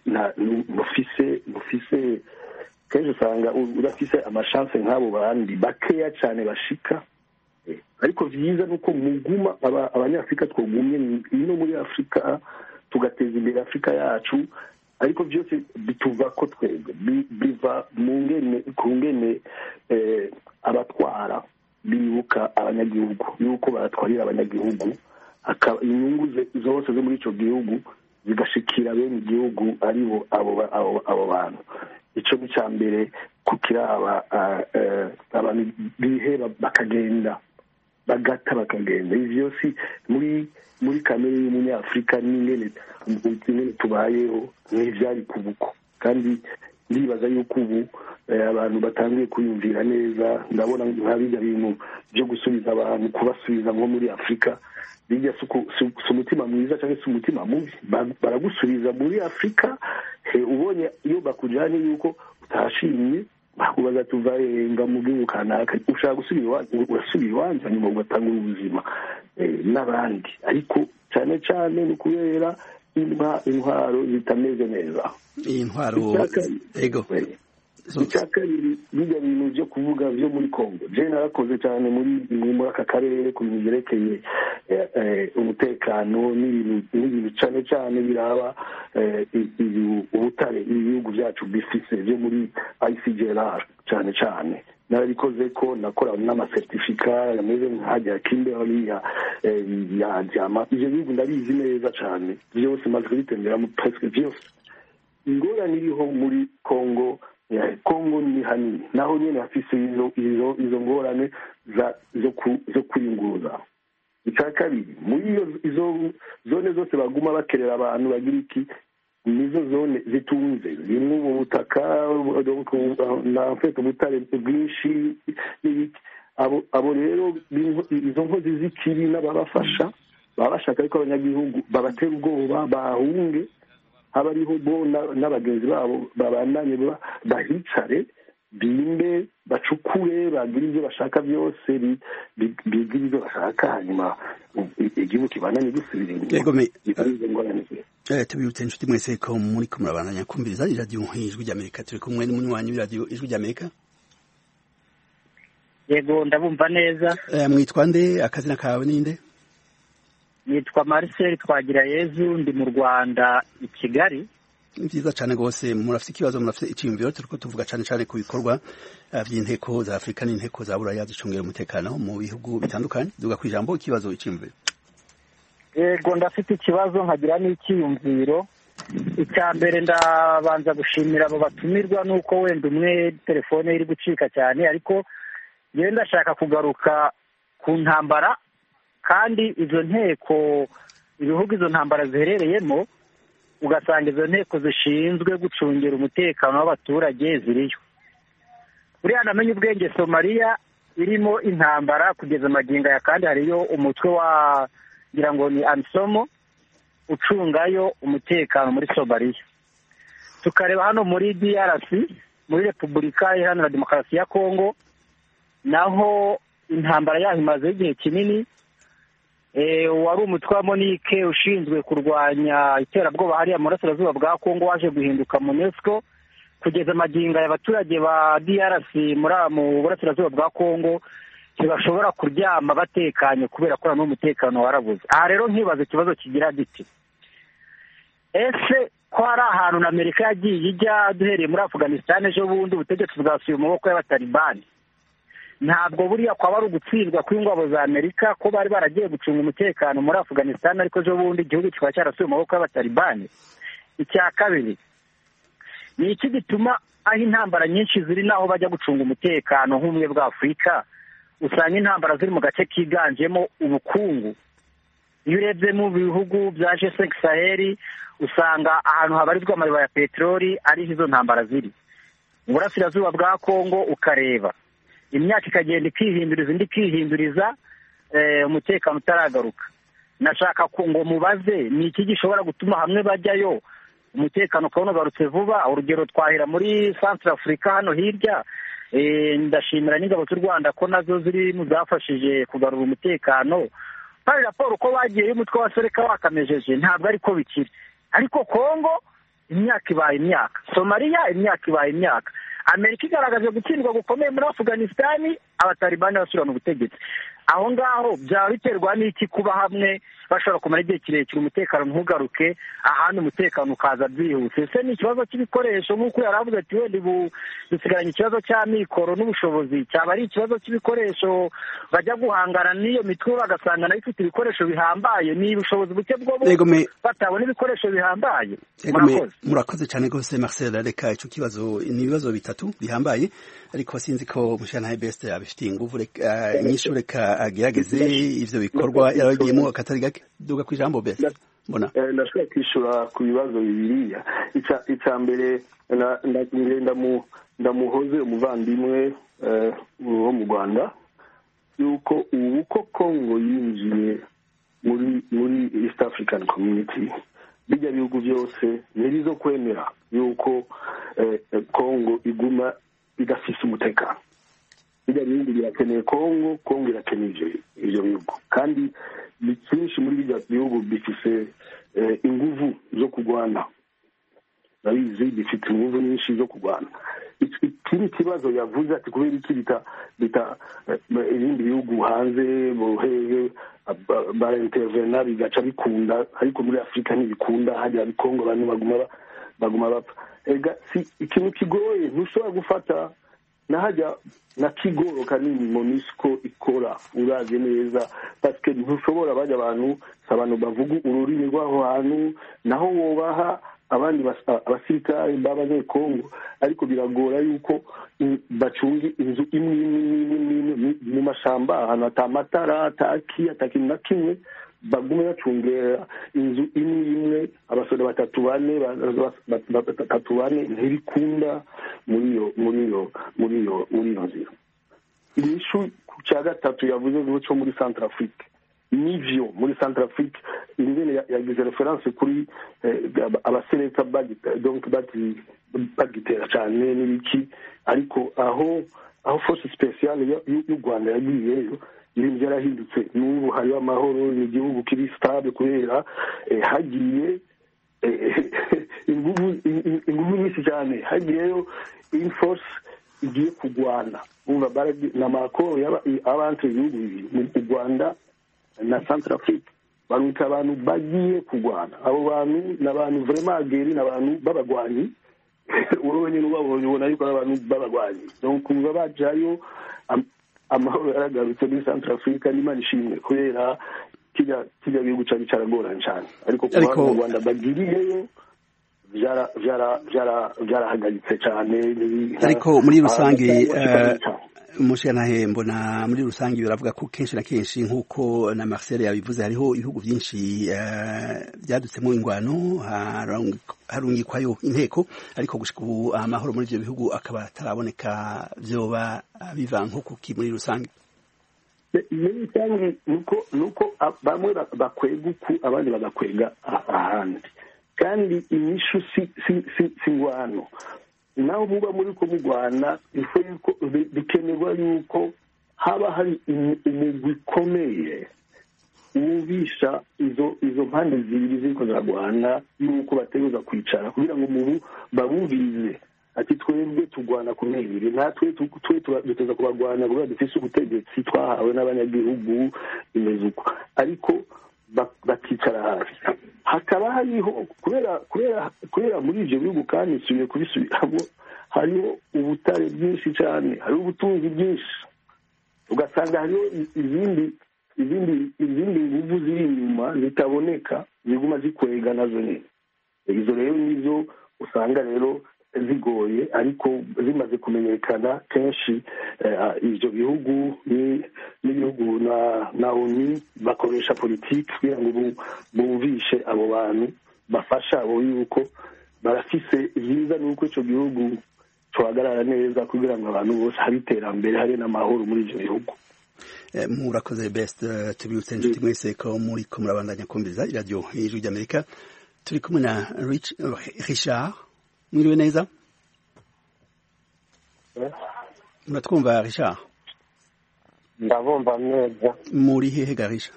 mufise kenshi usanga urafise amashance nk'abo bandi bakeya cyane bashika. Ariko vyiza nuko muguma abanyafrika twogumye ino muri Afrika tugateza imbere Afrika yacu, ariko byose bituva ko twebwe biva ku ngene abatwara bibuka abanyagihugu, yuko baratwarira abanyagihugu, inyungu zose zo muri ico gihugu zigashikira bene igihugu aribo abo bantu. Ico ni cya mbere ku kiraba abantu biheba bakagenda bagata bakagenda ivyo si muri kamere y'umunyafrika n'ingene tubayeho n'ivyari kubuko kandi ndibaza yuko ubu abantu batangiye kuyumvira neza ndabona nka bijya bintu byo gusubiza abantu kubasubiza nko muri Afrika bijya si umutima mwiza cyangwa se umutima mubi baragusubiza muri Afrika ubonye iyo bakujyanye yuko utashimye bakubaza tuvayenga mu gihugu kanaka ushaka gusubira iwanjye nyuma ugatanga ubuzima n'abandi ariko cyane cyane ni kubera intwaro zitameze neza intwaro ego icya kabiri bijya bintu byo kuvuga byo muri Congo je narakoze cyane muri aka karere ku bintu byerekeye umutekano n'ibintu cyane cyane biraba ubutare ibihugu byacu bifise byo muri ICGLR cyane cyane narabikoze ko nakora n'amasertifika yameze nk'ajya Kimberley ya Diama ivyo bihugu ndabizi neza cyane byose maze kubitemberamo presque byose ingorane iriho muri Congo ni hanini naho nyene hafise izo ngorane zo kwiyunguruza icya kabiri muri izo zone zose baguma bakerera abantu bagira iki nizo zone zitunze zimwe mu butaka na mfete ubutare bwinshi abo rero izo nkozi z'ikibi n'ababafasha baba bashaka ariko abanyagihugu babatera ubwoba bahunge haba ariho bo n'abagenzi babo babandanye bahicare bimbe bacukure bagira ibyo bashaka byose bigira ibyo bashaka hanyuma igihugu kibandanye gisubira inyuma tubibutse inshuti mwese ko muri ko murabandanya kumviriza iradiyo ijwi ry'Amerika turi kumwe n'umunywanyi w'iradiyo ijwi ry'Amerika yego ndabumva neza mwitwa nde akazina kawe ninde nitwa Marcel Twagirayezu ndi mu Rwanda i Kigali ni byiza cyane rwose murafite ikibazo murafite icyiyumviro turiko tuvuga cyane cyane ku bikorwa by'inteko za Afurika n'inteko za Buraya zicungira umutekano mu bihugu bitandukanye duga ku ijambo ikibazo icyiyumviro yego ndafite ikibazo nkagira n'icyiyumviro icya mbere ndabanza gushimira abo batumirwa nuko wenda umwe telefone iri gucika cyane ariko yewe ndashaka kugaruka ku ntambara kandi izo nteko ibihugu izo ntambara ziherereyemo ugasanga izo nteko zishinzwe gucungira umutekano w'abaturage ziriyo buriya namenye ubwenge Somalia irimo intambara kugeza magingo ya kandi hariyo umutwe wa ngira ngo ni AMISOM ucungayo umutekano muri Somalia tukareba hano muri DRC muri Repubulika Iharanira Demokarasi ya Kongo naho intambara yaho imaze igihe kinini wari umutwe wa Monique ushinzwe kurwanya iterabwoba hariya mu burasirazuba bwa Kongo waje guhinduka MONUSCO kugeza magingo y'abaturage ba DRC mu burasirazuba bwa Kongo ntibashobora kuryama batekanye kubera ko n'umutekano warabuze aha rero nkibaza ikibazo kigira giti ese ko hari ahantu na Amerika yagiye ijya duhereye muri Afghanistan ejo bundi ubutegetsi bwasuye mu maboko y'abatalibani ntabwo buriya kwaba ari ugutsindwa kw'ingabo za Amerika ko bari baragiye gucunga umutekano muri Afghanistan ariko ejo bundi igihugu kikaba cyarasuye mu maboko y'abatalibani icya kabiri ni iki gituma aho intambara nyinshi ziri naho bajya gucunga umutekano nk'umwe bwa Afurika usanga intambara ziri mu gace kiganjemo ubukungu iyo urebye mu bihugu bya G5 Sahel usanga ahantu habarizwa amariba ya peteroli ariho izo ntambara ziri mu burasirazuba bwa Kongo ukareba imyaka ikagenda ikihinduriza indi ikihinduriza umutekano utaragaruka nashaka ngo mubaze ni iki gishobora gutuma hamwe bajyayo umutekano ukabona ugarutse vuba urugero twahera muri Central Africa hano hirya ndashimira n'ingabo z'u Rwanda ko nazo ziri mu zafashije kugarura umutekano hari raporo ko bagiye y'umutwe wa Sereka wakamejeje ntabwo ariko bikiri ariko Kongo imyaka ibaye imyaka Somalia imyaka ibaye imyaka Amerika igaragaje gutsindwa gukomeye muri Afghanistan abatalibani basubirana ubutegetsi aho ngaho byaba biterwa n'iki kuba hamwe bashobora kumara igihe kirekire umutekano ntugaruke, ahandi umutekano ukaza byihuse? ese ni ikibazo cy'ibikoresho nk'uko yari avuze ati wenda ubu dusigaranye ikibazo cy'amikoro n'ubushobozi, cyaba ari ikibazo cy'ibikoresho bajya guhangana n'iyo mitwe bagasanga nayo ifite ibikoresho bihambaye, ni ubushobozi buke bwo batabona ibikoresho bihambaye? murakoze cyane rwose Marcel. reka icyo kibazo ni ibibazo bitatu bihambaye, ariko sinzi ko Mushyantare Best abifitiye ingufu inyishu, reka agerageze ivyo bikorwa yaragiyemo akatari gake. Duga ku ijambo Best. Mbona ndashobora kwishura ku bibazo bibiriya. Icya mbere ndamuhoze umuvandimwe wo mu Rwanda yuko ubu ko Congo yinjiye muri East African Community, bijya bihugu byose ntirizo kwemera yuko Congo iguma idafise umutekano. bijya bihugu birakeneye Congo irakeneye ivyo bihugu, kandi byinshi muri bijya bihugu bifise inguvu zo kurwana, nabizi bifite inguvu nyinshi zo kurwana. Ikindi kibazo yavuze ati kubera iki bita ibindi bihugu hanze bohehe barintervena bigaca bikunda, ariko muri Afrika ntibikunda, hajya Congo abantu baguma bapfa. Ega si ikintu kigoye, ntushobora gufata nahajya na kigoro kanini MONUSCO ikora uraje neza, parce ntushobora bajya abantu bavuga ururimi rw'aho hantu, naho wobaha abandi abasirikare b'abanyekongo, ariko biragora yuko bacunge inzu imwe mu mashamba ahantu atamatara atakintu na kimwe, bagume bacungera inzu imwe abasore batatu bane ntibikunda muri iyo nzira. Inishu cya gatatu yavuze cyo muri Centrafrique, nivyo muri Centrafrique ingene yagize reference kuri abaseneta bagitera cyane n'ibiki, ariko aho force speciale y'u Rwanda yagiyeyo ibintu byarahindutse. N'ubu hariho amahoro, ni igihugu kiri stable kubera hagiye inguvu nyinshi cyane, hagiyeyo force igiye kurwana. Umva na makoro y'abantu ibihugu bibiri mu Rwanda na Centrafrique baruta abantu bagiye kurwana. Abo bantu n'abantu vraiment ageri, n'abantu babagwanyi urowe ni ubabonye ubona yuko abantu babagwanyi. Donc kuva bajayo amahoro yaragarutse muri Centrafrique, n'Imana ishimwe, kubera kijya bihugu cyari caragoranye cyane, ariko kuva mu Rwanda bagiriyeyo byarahagaritse cyane. Ariko muri rusange Mushyantare, mbona muri rusange biravuga ko kenshi na kenshi nk'uko na Marcel yabivuze, hariho ibihugu byinshi byadutsemo ingwano, harungikwayo inteko, ariko gushika ubu amahoro muri ivyo bihugu akaba ataraboneka. Vyoba biva nko kuki muri rusange? Muri rusange nuko bamwe bakwega uku, abandi bagakwega ahandi, kandi inyishu si ngwano. Naho muba muri ko mugwana, bikenerwa yuko haba hari umugwi ukomeye wubisha izo mpande zibiri ziriko ziragwana, yuko bategereza kwicara kugira ngo mubu babumvirize ati twebwe tugwana ku mibiri, natwe duteza kubagwana kubera dufise ubutegetsi twahawe n'abanyagihugu imeze uko, ariko bakicara hasi. Hakaba hariho kubera muri ivyo bihugu, kandi nsubiye kubisubiramo, hariho ubutare bwinshi cyane, hariho ubutunzi bwinshi, ugasanga hariho izindi nguvu ziri inyuma zitaboneka ziguma zikwega nazo nyine. Izo rero nizo usanga rero zigoye, ariko zimaze kumenyekana kenshi ivyo bihugu n'ibihugu na ONU bakoresha politiki kugira ngo bumvishe abo bantu, bafasha abo yuko barafise vyiza, nuko ico gihugu cohagarara neza kugira ngo abantu bose hari iterambere, hari n'amahoro muri ivyo bihugu. Murakoze Best. Tubibutse inshuti mwese ko muriko murabandanya kumviriza iradiyo y'Ijwi ry'Amerika. Turi kumwe na Richard. Mwiriwe neza? Muratwumva Richard? Ndabumva neza. Muri hehe Garisha?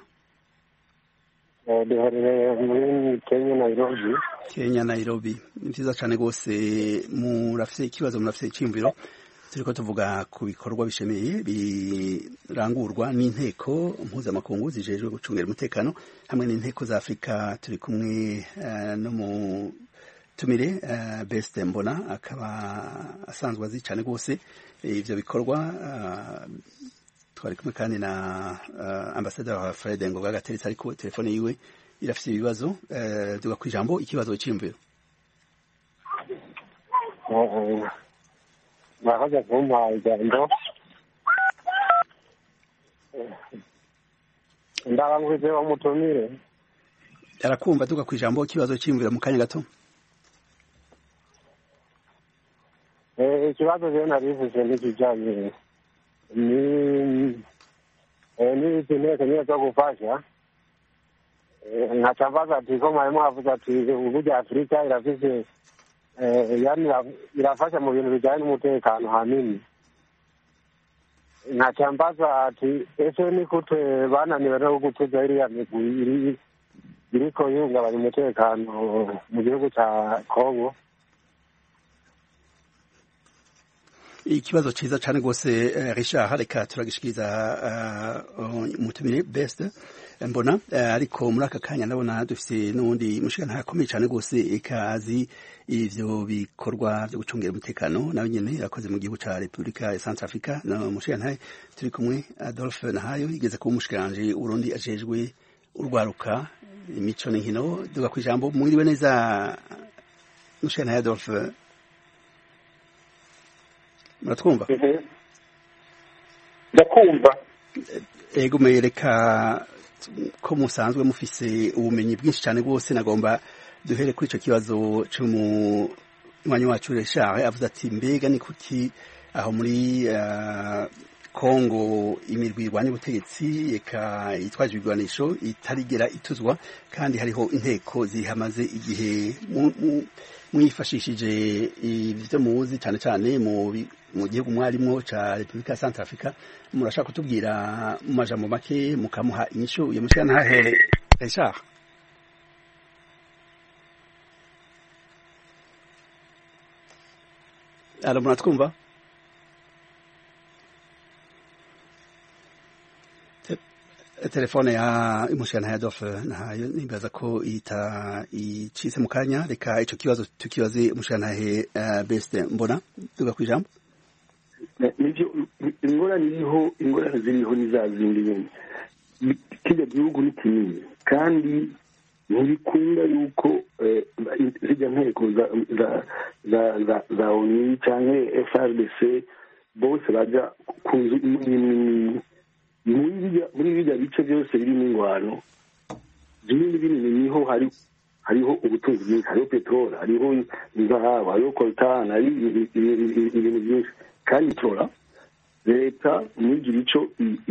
Muri Kenya, Nairobi. Kenya, Nairobi. Ni vyiza cane gose. Murafise ikibazo, murafise iciyumviro turiko tuvuga ku bikorwa bishemeye birangurwa n'inteko mpuzamakungu zijejwe gucungira umutekano hamwe n'inteko za Afurika. Turi kumwe no mu tumire Best Mbona akaba asanzwe azi cyane rwose ivyo bikorwa. Twari kumwe kandi na Ambassador Fred Ngoga Gateretse, ariko telefone yiwe irafise ibibazo. Duga ku ijambo ikibazo cy'imviro. Mwakoze kumpa ijambo. Ndaramukije umutumire. Arakumva. Duga ku ijambo ikibazo cy'imviro mu kanya gato. Ikibazo rero narivuze n'ikijyanye n'inteko nyine zo gufasha. Nkacabaza ati ko mwarimu avuze ati uburyo Afurika irafise irafasha mu bintu bijyanye n'umutekano hanini. Nkacambaza ati ese ni kute bananiwe no gutuza iriya migwi iriko ihungabanya umutekano mu gihugu ca Kongo? Ikibazo ciza cane rwose Richard, reka turagishikiriza umutumire Best Mbona, ariko muri aka kanya ndabona dufise n'uwundi mushikana akomeye cane rwose ikazi ivyo bikorwa byo gucungira umutekano, nawe nyene yakoze mu gihugu ca Republika ya Centrafrica. No mushikana turi kumwe Adolphe Nahayo, igeze kuba umushikiranje Urundi ajejwe urwaruka imico n'inkino. Duga ku ijambo. Mwiriwe neza mushikana Adolphe, muratwumva? Ndakumva. Ego mereka ko musanzwe mufise ubumenyi bwinshi cyane rwose, nagomba duhere kuri ico kibazo c'umunywanyi wacu Richard avuze ati mbega ni kuki aho muri Kongo imirwi irwanya ubutegetsi eka itwaje ibigwanisho itarigera ituzwa, kandi hariho inteko zihamaze igihe mwifashishije ivyo muzi cyane cyane mu gihugu mwarimo ca Republika ya Centrafrica. Murashaka kutubwira mu majambo make mukamuha inyishu iyo mushikana ntahe Richard? Alo, muratwumva? Telefone ya imushikana ya Adolphe Nahayo nimbaza ko icise mu kanya. Reka ico kibazo tukibaze umushikana Best Mbona. Duga ku ijambo. Nivyo ingorane ziriho nizazindi nyene. Kijya gihugu ni kinini kandi ntibikunda yuko zijya nteko za ONU canke FARDC bose baja kunzu muri bijya bice byose birimo ingwano binini niho hariho ubutunzi bwinshi, hariho peteroli, hariho inzahabu, hariho coltan, hari ibintu byinshi. Kandi tora leta nigira ico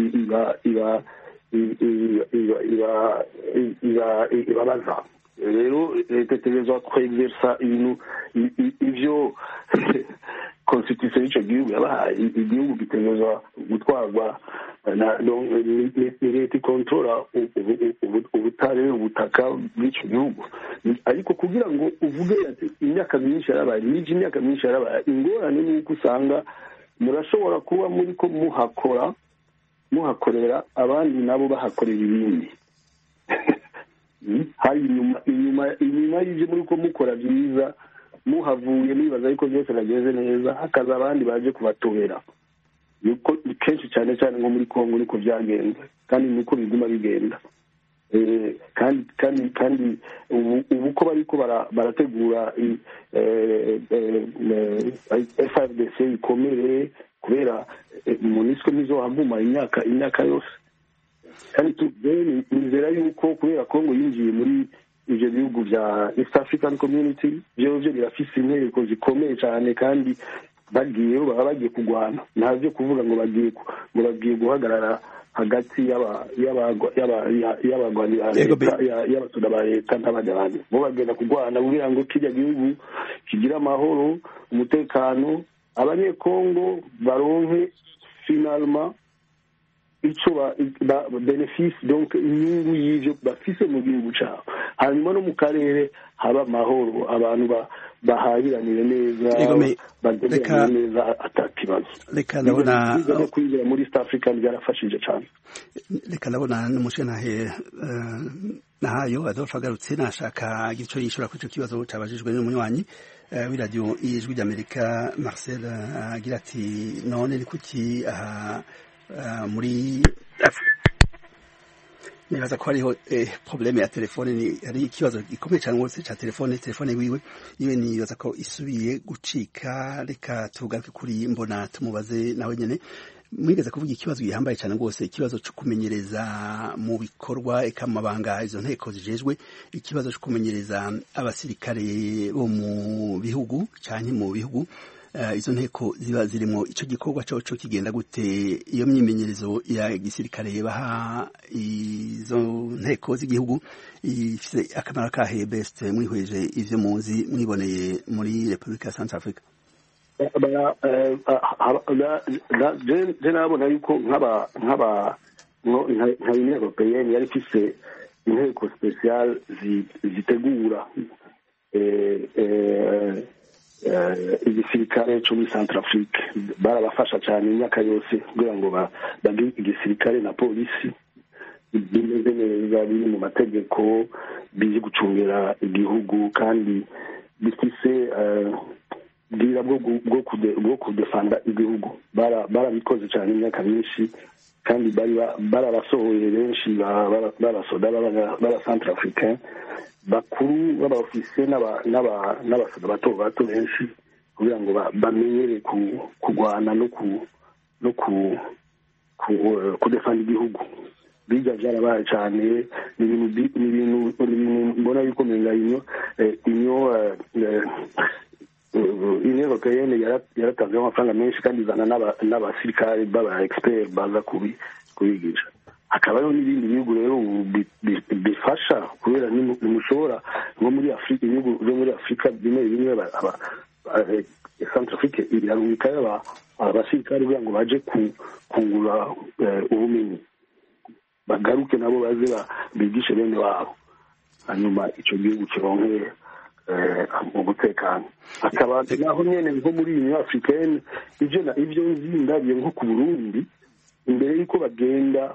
ibabaza. Rero leta itegerezwa kwexersa ibintu ivyo constitution y'ico gihugu yabahaye. Igihugu gitegerezwa gutwarwa leta ikontrola ubutare ubutaka bw'icyo gihugu. Ariko kugira ngo uvuge ati imyaka myinshi yarabaye, imyaka myinshi yarabaye, ingorane ni uko usanga murashobora kuba muri ko muhakorera abandi nabo bahakorera ibindi. Hari inyuma y'ibyo muri ko mukora byiza muhavuye nibaza ariko byose nageze neza, hakaza abandi baje kubatobera. Yuko kenshi cyane cyane nko muri Kongo niko byagenze, kandi niko biguma bigenda. Kandi ubu ko bariko barategura FARDC ikomere kubera MONUSCO ntizohaguma imyaka yose. Kandi nizera yuko kubera Kongo yinjiye muri ivyo bihugu vya East African Community vyovyo birafise inteko zikomeye cyane, kandi baba bagiye kurwana. Ntavyo kuvuga ngo bagiye guhagarara hagati y'abagwanyi ba leta y'abasura ba leta n'abanyabandi. Bo bagenda kurwana kugira ngo kijya gihugu kigira amahoro, umutekano, abanyekongo baronke finalement ico benefisi, donc inyungu y'ivyo bafise mu gihugu cabo, hanyuma no mu karere haba amahoro, abantu bahahiranire neza bagenderane neza atakibazo. Reka ndabona no kwinjira muri East Africa byarafashije cyane. Reka ndabona n'umushenahe nahayo Adolphe agarutse nashaka igico yishura kuri ico kibazo cabajijwe n'umunywanyi w'iradio Ijwi ry'Amerika Marcel agira ati none ni kuki muri nibaza ko hariho probleme ya telefone ari ikibazo gikomeye cyane rwose cya telefone wiwe iwe nibaza ko isubiye gucika. Reka tugaruke kuri mbona tumubaze nawe nyene mwigeze kuvuga ikibazo gihambaye cyane rwose, ikibazo cyo kumenyereza mu bikorwa ekamabanga izo nteko zijejwe, ikibazo cyo kumenyereza abasirikare bo mu bihugu cyane mu bihugu izo nteko ziba zirimo ico gikorwa cyo kigenda gute iyo myimenyerezo ya gisirikare baha izo nteko z'igihugu ifise akamaro kahe best mwihweje ivyo muzi mwiboneye muri Republika ya Central Africa? Je nabona yuko nk'aba Union Européenne yari ifise inteko special zitegura igisirikare cyo muri Central Africa barabafasha cyane imyaka yose kugira ngo bagire igisirikare na polisi bimeze neza biri mu mategeko bizi gucungera igihugu kandi bifise bwira bwo kudefanda igihugu barabikoze cyane imyaka myinshi kandi barabasohoye benshi barasoda bara Central Africain bakuru b'abaofisiye n'abasoda bato benshi kugira ngo bamenyere kugwana no kudefanda igihugu. Bija byarabaye cyane ni ibintu mbona yuko menga Union Européenne yaratanze amafaranga menshi kandi izana n'abasirikare b'aba expert baza kubigisha. Hakabaho n'ibindi bihugu rero bifasha kubera nimushobora nko muri Afrika, ibihugu byo muri Afrika bimwe Central Africa irarungika abasirikare kugira ngo baje kungura ubumenyi bagaruke nabo baze bigishe bene wabo hanyuma ico gihugu kironke mu gutekana. Akaba naho nyene nko muri Union Africaine ivyo nzindabiye nko ku Burundi imbere yuko bagenda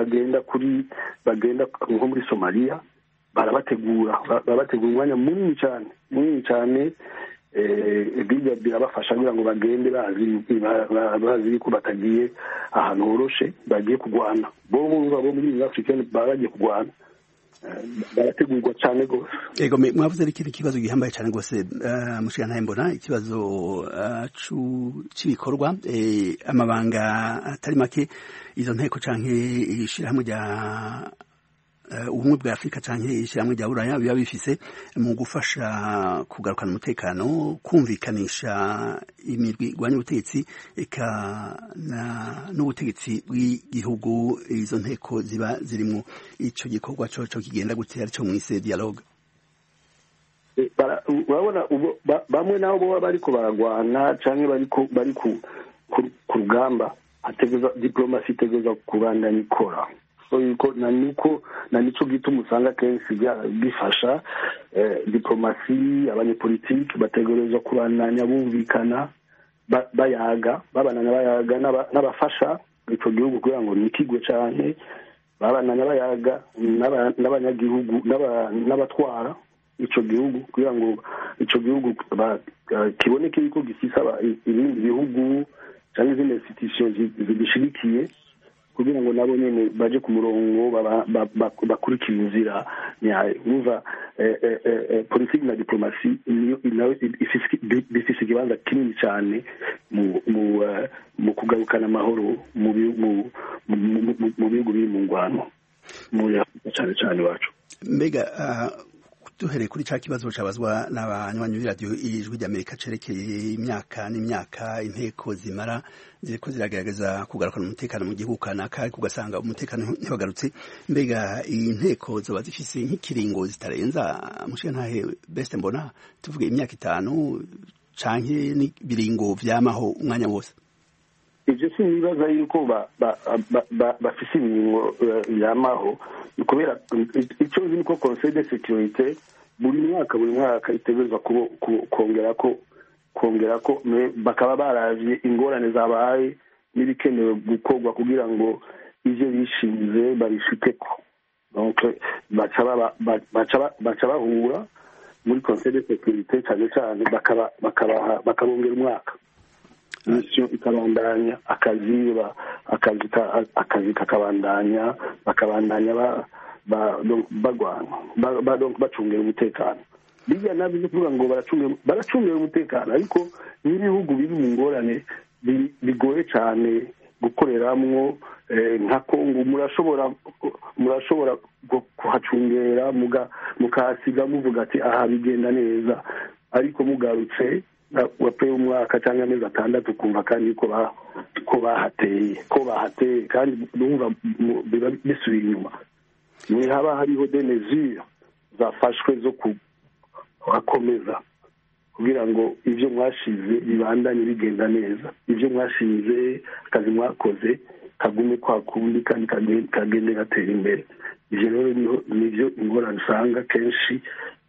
nko muri Somalia barabategura umwanya munini cyane birabafasha kugira ngo bagende bazi ko batagiye ahantu horoshe bagiye kugwana bo muri Union Africaine bagiye kugwana barategurwa cyane gose. Ego mwavuze ikindi kibazo gihambaye cyane gose mushikana mbona ikibazo c'ibikorwa amabanga atari make izo nteko canke ishirahamwe rya ubumwe bwa Afrika canke ishirahamwe rya Buraya biba bifise mu gufasha kugarukana umutekano, kumvikanisha imirwi igwanya ubutegetsi eka n'ubutegetsi bw'igihugu izo nteko ziba zirimo ico gikorwa cyo kigenda gute ari cyo mwise dialogue. Urabona bamwe nabo bo bariko baragwana canke bari ku rugamba hategeza diplomasi itegeza kubandanya ikora. So yuko na nico gituma usanga kenshi bifasha diplomasi abanyepolitiki bategerezwa kubandanya bumvikana bayaga n'abafasha ico gihugu kugira ngo nikigwe cyane babandanya bayaga n'abanyagihugu n'abatwara ico gihugu kugira ngo ico gihugu kiboneke yuko gifisa ibindi bihugu cyangwa izindi institutions zibishigikiye kugira ngo nabo nyene baje ku murongo bakurikira inzira nyayo. Numva politique na diplomasi nawe bifise ikibanza kinini cyane mu kugarukana amahoro mu bihugu biri mu ngwano muri Afrika cyane wacu. Mbega duhereye kuri cya kibazo cabazwa n'abanywanyi b'iradiyo Ijwi ry'Amerika cerekeye imyaka n'imyaka inteko zimara ziriko ziragerageza kugarukana umutekano mu gihugu kanaka ariko ugasanga umutekano ntibagarutse. Mbega iyi nteko zoba zifise nk'ikiringo zitarenza mushikantahe best mbona tuvuge imyaka 5 canke n'ibiringo vyamaho umwanya wose? Ivyo sinibaza yuko bafise ibiringo vyamaho kubera ico niko Conseil de Sécurité buri mwaka itegerezwa kongera ko bakaba baravye ingorane zabaye n'ibikenewe gukorwa kugira ngo ivyo bishinze babishikeko. Donc baca bahura muri conseil de sécurité cyane cyane bakabongera umwaka, mission ikabandanya, akazi kakabandanya, bakabandanya bacungera umutekano. Bijya nabyo byo kuvuga ngo baracungera umutekano, ariko n'ibihugu biri mu ngorane bigoye cyane gukoreramwo nka Kongo, murashobora kuhacungera mukahasiga muvuga ati aha bigenda neza, ariko mugarutse wapeye umwaka cyangwa amezi atandatu kumva kandi ko bahateye kandi numva biba bisubira inyuma. Haba hariho des mesures zafashwe zo kuhakomeza kugira ngo ibyo mwashize bibandanye bigenda neza, ibyo mwashize akazi mwakoze kagume kwa kundi kandi kagende gatera imbere. Ivyo rero nivyo ingorane usanga kenshi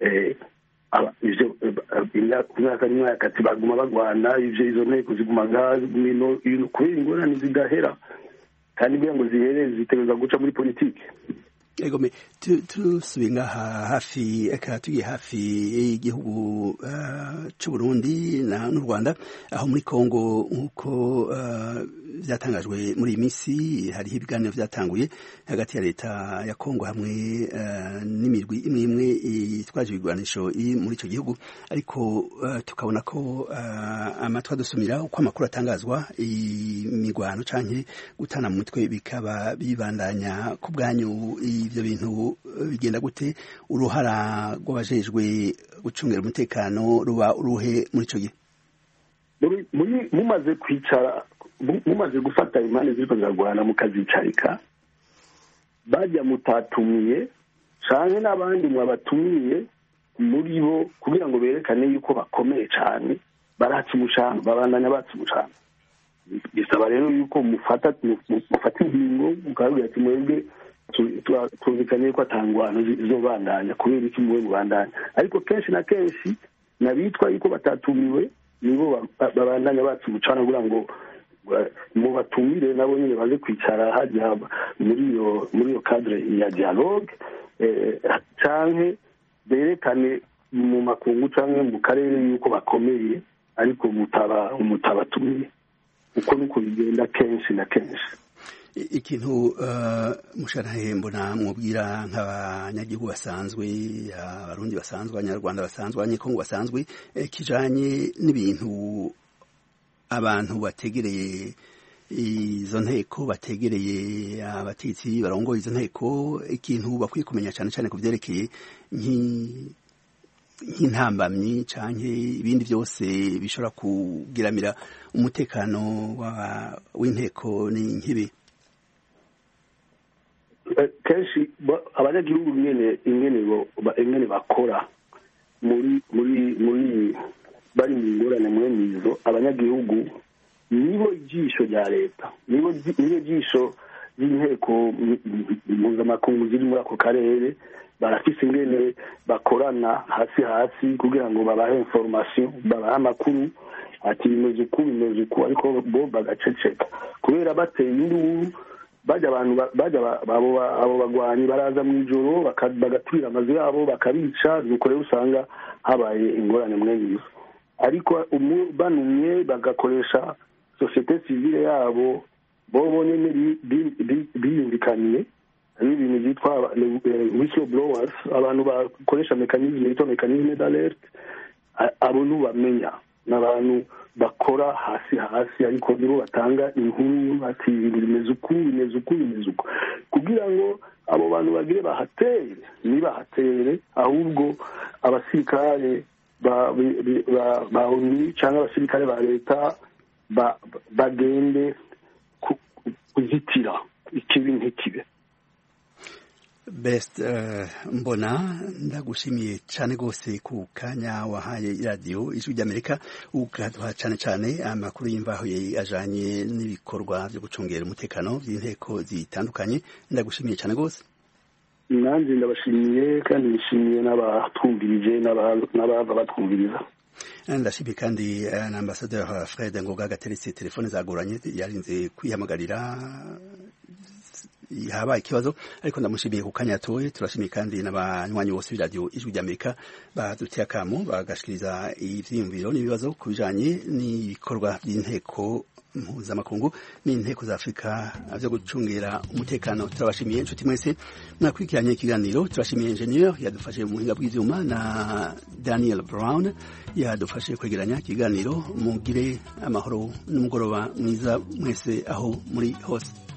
imyaka n'imyaka ati baguma bagwana, izo nteko ziguma ngaho kubera ingorane zidahera, kandi kugira ngo zihere zitegereza guca muri politiki. Egome tusubiye ngaha tugiye hafi y'igihugu cy'u Burundi n'u Rwanda, aho muri Kongo nk'uko byatangajwe muri iyi minsi hariho ibiganiro byatanguye hagati ya leta ya Kongo hamwe n'imirwi imwe imwe itwaje ibigwanisho iri muri icyo gihugu, ariko tukabona ko amatwi adusumira uko amakuru atangazwa imigwano canke gutana mu mitwe bikaba bibandanya. Ku bwanyu ivyo bintu bigenda gute? Uruhara rw'abajejwe gucungira umutekano ruba uruhe muri ico gihe? Mumaze kwicara, mumaze gufata impande ziriko ziragwana mukazicarika, bajya mutatumiye canke n'abandi mwabatumiye muri bo kugira ngo berekane yuko bakomeye cane, baraca umushanga, babandanya baca umushanga. Bisaba rero yuko mufata ingingo mukabwira ati mwebwe tuzikanye ko atangwana zizobandanya kubera iki muwe mubandanya, ariko kenshi na kenshi nabitwa yuko batatumiwe nibo babandanya baca umucana kugira ngo mubatumire nabo nyine baze kwicara hajya muri iyo cadre ya dialogue, canke berekane mu makungu canke mu karere yuko bakomeye ariko mutabatumiye. Uko niko bigenda kenshi na kenshi. Ikintu mushanahe mbona mwubwira nk'abanyagihugu basanzwe, abarundi basanzwe, abanyarwanda basanzwe, abanyekongo basanzwe, kijanye n'ibintu abantu bategereye izo nteko, bategereye abatetsi barongoye izo nteko, ikintu bakwiye kumenya cyane cyane ku byerekeye nk'intambamyi canke ibindi byose bishobora kugiramira umutekano w'inteko ni nk'ibi. Kenshi abanyagihugu ingene bakora muri bari mu ngorane mwenizo, abanyagihugu nibo ijisho rya leta, nibo ijisho ry'inteko mpuzamakungu ziri muri ako karere. Barafise ingene bakorana hasi kugira ngo babahe information, babahe amakuru ati bimeze uku, ariko bo bagaceceka kubera bateye induru. Abo bagwanyi baraza mu ijoro bagaturira amazu yabo bakabica, nuko rero usanga habaye ingorane mwenizo. Ariko banumye bagakoresha societe civile yabo bo nyene biyumvikaniye, hari ibintu byitwa whistleblowers, abantu bakoresha mekanisme d'alerte. Abo ntubamenya, n'abantu bakora hasi, ariko nibo batanga inkuru ati bimeze uku kugira ngo abo bantu bagire bahatere, ahubwo abasirikare ba ONU cyangwa abasirikare ba leta bagende kuzitira ikibi ntikibe. Best mbona ndagushimiye cyane gose ku kanya wahaye radio Ijwi ry'Amerika, ukaduha cyane amakuru y'imvaho ajanye n'ibikorwa byo gucungera umutekano by'inteko zitandukanye. Ndagushimiye cyane gose. nanjye ndabashimiye kandi nishimiye n'abatwumvirije n'abava batwumviriza. Ndashimiye kandi na Ambassadeur Fred Ngoga gateretse telefone zagoranye yarinze kwihamagarira habaye ikibazo ariko ndamushimiye ku kanya yatoye. Turashimiye kandi n'abanywanyi bose b'iradiyo Ijwi ry'Amerika baduteye akamo bagashikiriza ivyiyumviro n'ibibazo ku bijanye n'ibikorwa by'inteko mpuzamakungu n'inteko za Afurika byo gucungira umutekano. Turabashimiye inshuti mwese mwakurikiranye ikiganiro. Turashimiye engineer yadufashe mu buhinga bw'ivyuma na Daniel Brown yadufashe kwegeranya ikiganiro. Mugire amahoro n'umugoroba mwiza mwese aho muri hose.